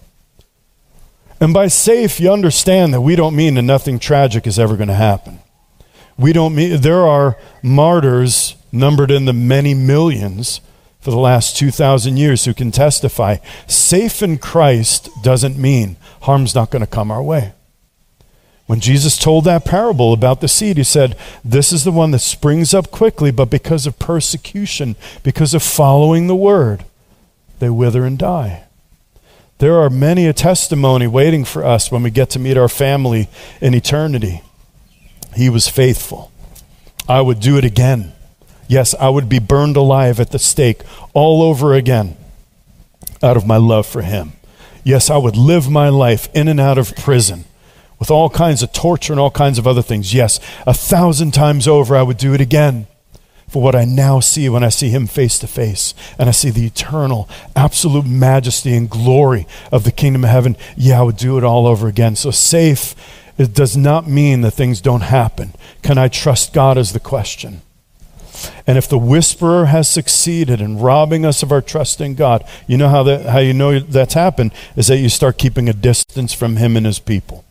And by safe, you understand that we don't mean that nothing tragic is ever going to happen. We don't mean, there are martyrs numbered in the many millions for the last two thousand years who can testify. Safe in Christ doesn't mean harm's not going to come our way. When Jesus told that parable about the seed, he said, this is the one that springs up quickly, but because of persecution, because of following the word, they wither and die. There are many a testimony waiting for us when we get to meet our family in eternity. He was faithful. I would do it again. Yes, I would be burned alive at the stake all over again out of my love for him. Yes, I would live my life in and out of prison with all kinds of torture and all kinds of other things. Yes, a thousand times over I would do it again for what I now see when I see him face to face and I see the eternal, absolute majesty and glory of the kingdom of heaven. Yeah, I would do it all over again. So safe, it does not mean that things don't happen. Can I trust God is the question. And if the whisperer has succeeded in robbing us of our trust in God, you know how that how you know that's happened is that you start keeping a distance from him and his people.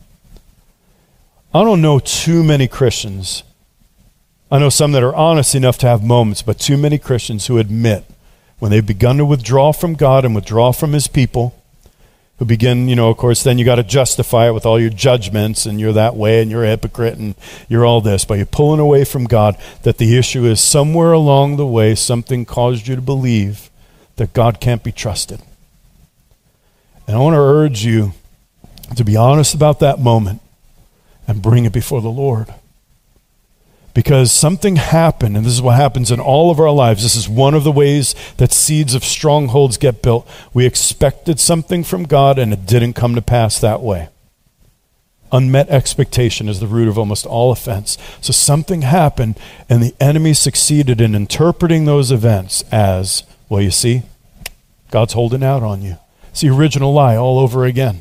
I don't know too many Christians. I know some that are honest enough to have moments, but too many Christians who admit when they've begun to withdraw from God and withdraw from his people, who begin, you know, of course, then you got to justify it with all your judgments and you're that way and you're a hypocrite and you're all this, but you're pulling away from God, that the issue is somewhere along the way something caused you to believe that God can't be trusted. And I want to urge you to be honest about that moment and bring it before the Lord. Because something happened, and this is what happens in all of our lives. This is one of the ways that seeds of strongholds get built. We expected something from God, and it didn't come to pass that way. Unmet expectation is the root of almost all offense. So something happened, and the enemy succeeded in interpreting those events as, well, you see, God's holding out on you. It's the original lie all over again.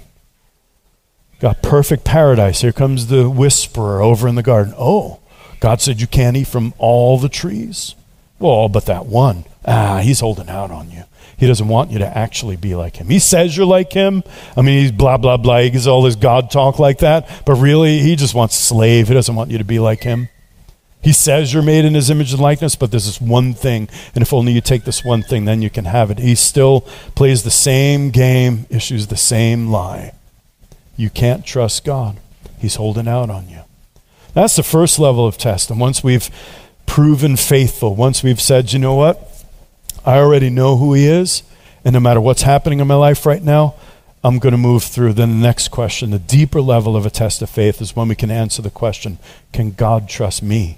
Got perfect paradise. Here comes the whisperer over in the garden. Oh, God said you can't eat from all the trees. Well, but that one, ah, he's holding out on you. He doesn't want you to actually be like him. He says you're like him. I mean, he's blah, blah, blah. He gives all this God talk like that. But really, he just wants slave. He doesn't want you to be like him. He says you're made in his image and likeness, but there's this one thing. And if only you take this one thing, then you can have it. He still plays the same game, issues the same lie. You can't trust God. He's holding out on you. That's the first level of test. And once we've proven faithful, once we've said, you know what, I already know who he is, and no matter what's happening in my life right now, I'm going to move through. Then the next question, the deeper level of a test of faith, is when we can answer the question, can God trust me?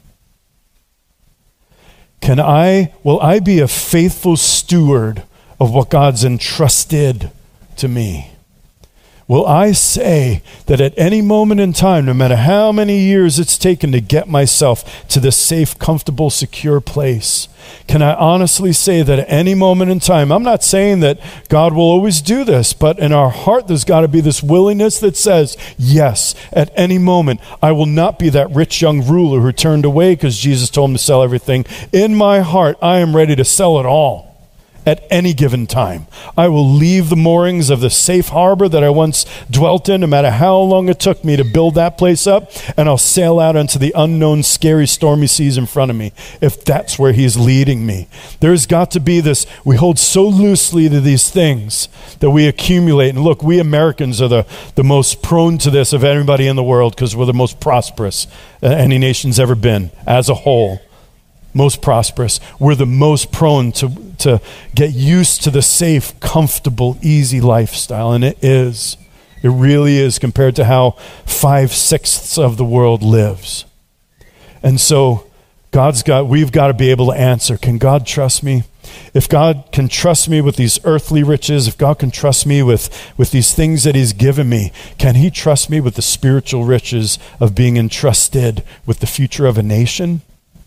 Can I, will I be a faithful steward of what God's entrusted to me? Will I say that at any moment in time, no matter how many years it's taken to get myself to this safe, comfortable, secure place, can I honestly say that at any moment in time, I'm not saying that God will always do this, but in our heart there's got to be this willingness that says, yes, at any moment, I will not be that rich young ruler who turned away because Jesus told him to sell everything. In my heart, I am ready to sell it all. At any given time, I will leave the moorings of the safe harbor that I once dwelt in, no matter how long it took me to build that place up, and I'll sail out into the unknown, scary, stormy seas in front of me, if that's where he's leading me. There's got to be this, we hold so loosely to these things that we accumulate. And look, we Americans are the, the most prone to this of anybody in the world because we're the most prosperous any nation's ever been as a whole. Most prosperous. We're the most prone to, to get used to the safe, comfortable, easy lifestyle. And it is. It really is compared to how five-sixths of the world lives. And so God's got, we've got to be able to answer, can God trust me? If God can trust me with these earthly riches, if God can trust me with, with these things that he's given me, can he trust me with the spiritual riches of being entrusted with the future of a nation?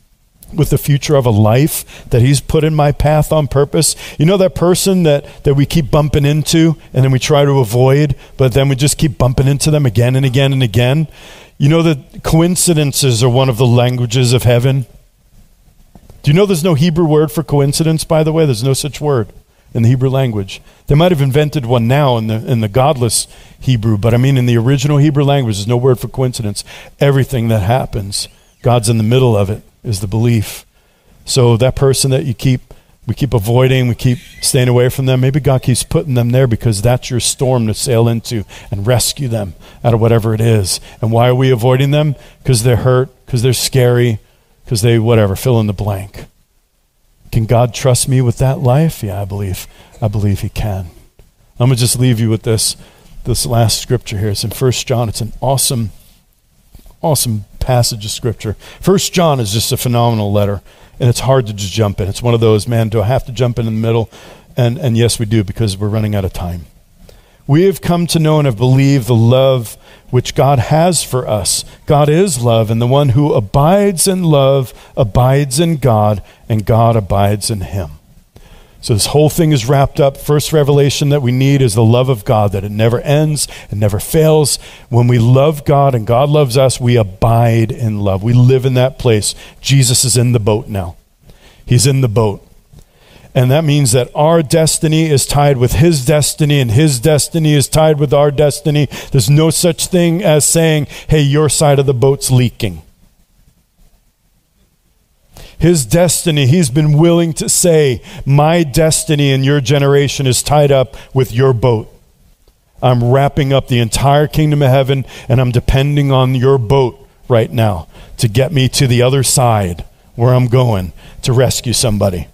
with the future of a life that he's put in my path on purpose. You know that person that, that we keep bumping into and then we try to avoid, but then we just keep bumping into them again and again and again? You know that coincidences are one of the languages of heaven? Do you know there's no Hebrew word for coincidence, by the way? There's no such word in the Hebrew language. They might have invented one now in the in the godless Hebrew, but I mean in the original Hebrew language, there's no word for coincidence. Everything that happens, God's in the middle of it, is the belief. So that person that you keep, we keep avoiding, we keep staying away from them, maybe God keeps putting them there because that's your storm to sail into and rescue them out of whatever it is. And why are we avoiding them? Because they're hurt, because they're scary, because they, whatever, fill in the blank. Can God trust me with that life? Yeah, I believe. I believe he can. I'm going to just leave you with this, this last scripture here. It's in First John. It's an awesome, awesome passage of scripture. First John is just a phenomenal letter, and it's hard to just jump in. It's one of those, man, do I have to jump in in the middle? And, and yes, we do, because we're running out of time. We have come to know and have believed the love which God has for us. God is love, and the one who abides in love abides in God, and God abides in him. So this whole thing is wrapped up. First revelation that we need is the love of God, that it never ends, it never fails. When we love God and God loves us, we abide in love. We live in that place. Jesus is in the boat now. He's in the boat. And that means that our destiny is tied with his destiny, and his destiny is tied with our destiny. There's no such thing as saying, hey, your side of the boat's leaking. His destiny, he's been willing to say, my destiny in your generation is tied up with your boat. I'm wrapping up the entire kingdom of heaven, and I'm depending on your boat right now to get me to the other side where I'm going to rescue somebody.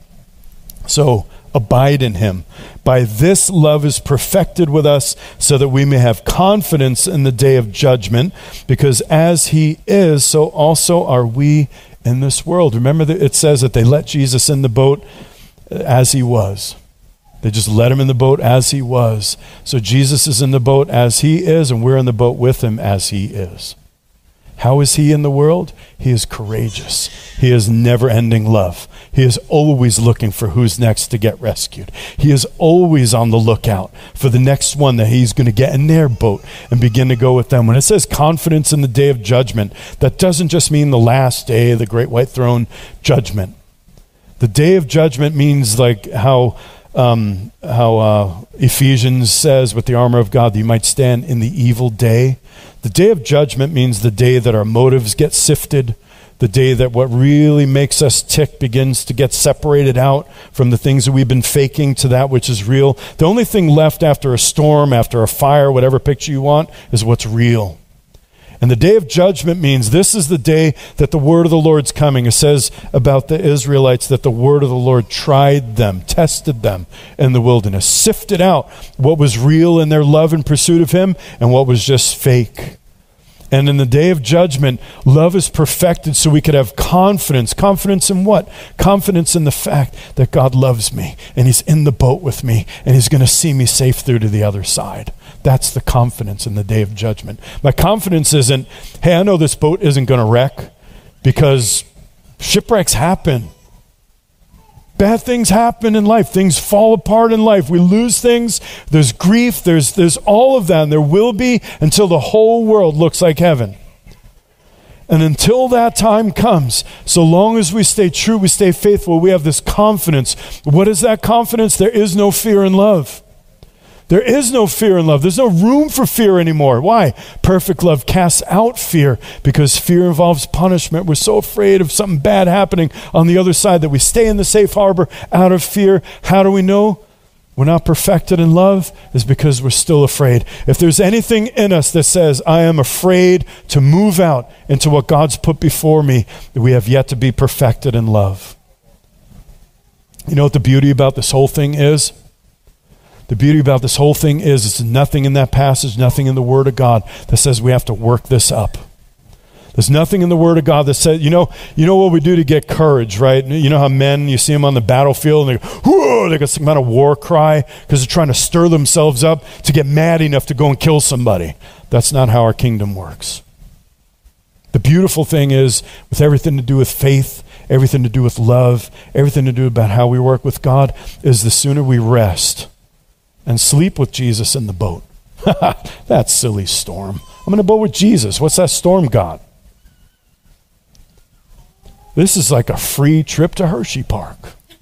So abide in him. By this love is perfected with us, so that we may have confidence in the day of judgment, because as he is, so also are we in this world. Remember that it says that they let Jesus in the boat as he was. They just let him in the boat as he was. So Jesus is in the boat as he is, and we're in the boat with him as he is. How is he in the world? He is courageous. He is never-ending love. He is always looking for who's next to get rescued. He is always on the lookout for the next one that he's going to get in their boat and begin to go with them. When it says confidence in the day of judgment, that doesn't just mean the last day, the great white throne judgment. The day of judgment means like how um, how uh, Ephesians says with the armor of God that you might stand in the evil day. The day of judgment means the day that our motives get sifted, the day that what really makes us tick begins to get separated out from the things that we've been faking to that which is real. The only thing left after a storm, after a fire, whatever picture you want, is what's real. And the day of judgment means this is the day that the word of the Lord's coming. It says about the Israelites that the word of the Lord tried them, tested them in the wilderness, sifted out what was real in their love and pursuit of him and what was just fake. And in the day of judgment, love is perfected so we could have confidence. Confidence in what? Confidence in the fact that God loves me and he's in the boat with me and he's going to see me safe through to the other side. That's the confidence in the day of judgment. My confidence isn't, hey, I know this boat isn't going to wreck, because shipwrecks happen. Bad things happen in life. Things fall apart in life. We lose things. There's grief. There's, there's all of that. And there will be until the whole world looks like heaven. And until that time comes, so long as we stay true, we stay faithful, we have this confidence. What is that confidence? There is no fear in love. There is no fear in love. There's no room for fear anymore. Why? Perfect love casts out fear, because fear involves punishment. We're so afraid of something bad happening on the other side that we stay in the safe harbor out of fear. How do we know we're not perfected in love? Is because we're still afraid. If there's anything in us that says, I am afraid to move out into what God's put before me, we have yet to be perfected in love. You know what the beauty about this whole thing is? The beauty about this whole thing is it's nothing in that passage, nothing in the Word of God that says we have to work this up. There's nothing in the Word of God that says, you know, you know what we do to get courage, right? You know how men, you see them on the battlefield and they go, whoa, they got some kind of war cry because they're trying to stir themselves up to get mad enough to go and kill somebody. That's not how our kingdom works. The beautiful thing is, with everything to do with faith everything to do with love, everything to do about how we work with God, is the sooner we rest and sleep with Jesus in the boat. That silly storm. I'm in a boat with Jesus. What's that storm got? This is like a free trip to Hershey Park.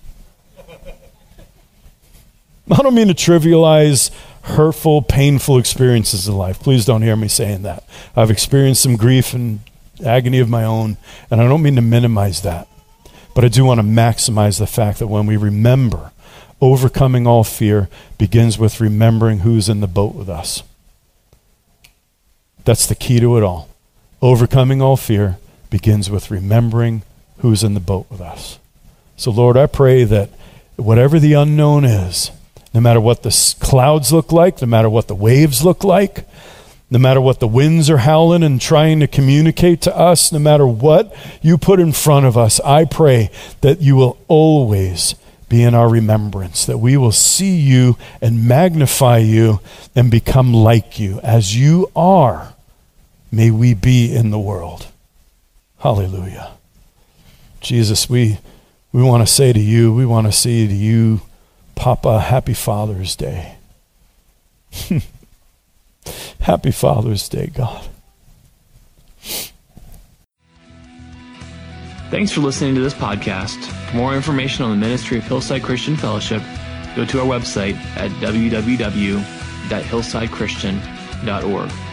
I don't mean to trivialize hurtful, painful experiences of life. Please don't hear me saying that. I've experienced some grief and agony of my own, and I don't mean to minimize that. But I do want to maximize the fact that when we remember, overcoming all fear begins with remembering who's in the boat with us. That's the key to it all. Overcoming all fear begins with remembering who's in the boat with us. So Lord, I pray that whatever the unknown is, no matter what the clouds look like, no matter what the waves look like, no matter what the winds are howling and trying to communicate to us, no matter what you put in front of us, I pray that you will always be in our remembrance, that we will see you and magnify you and become like you. As you are, may we be in the world. Hallelujah. Jesus, we we want to say to you, we want to say to you, Papa, happy Father's Day. Happy Father's Day, God. Thanks for listening to this podcast. For more information on the ministry of Hillside Christian Fellowship, go to our website at w w w dot hillside christian dot org.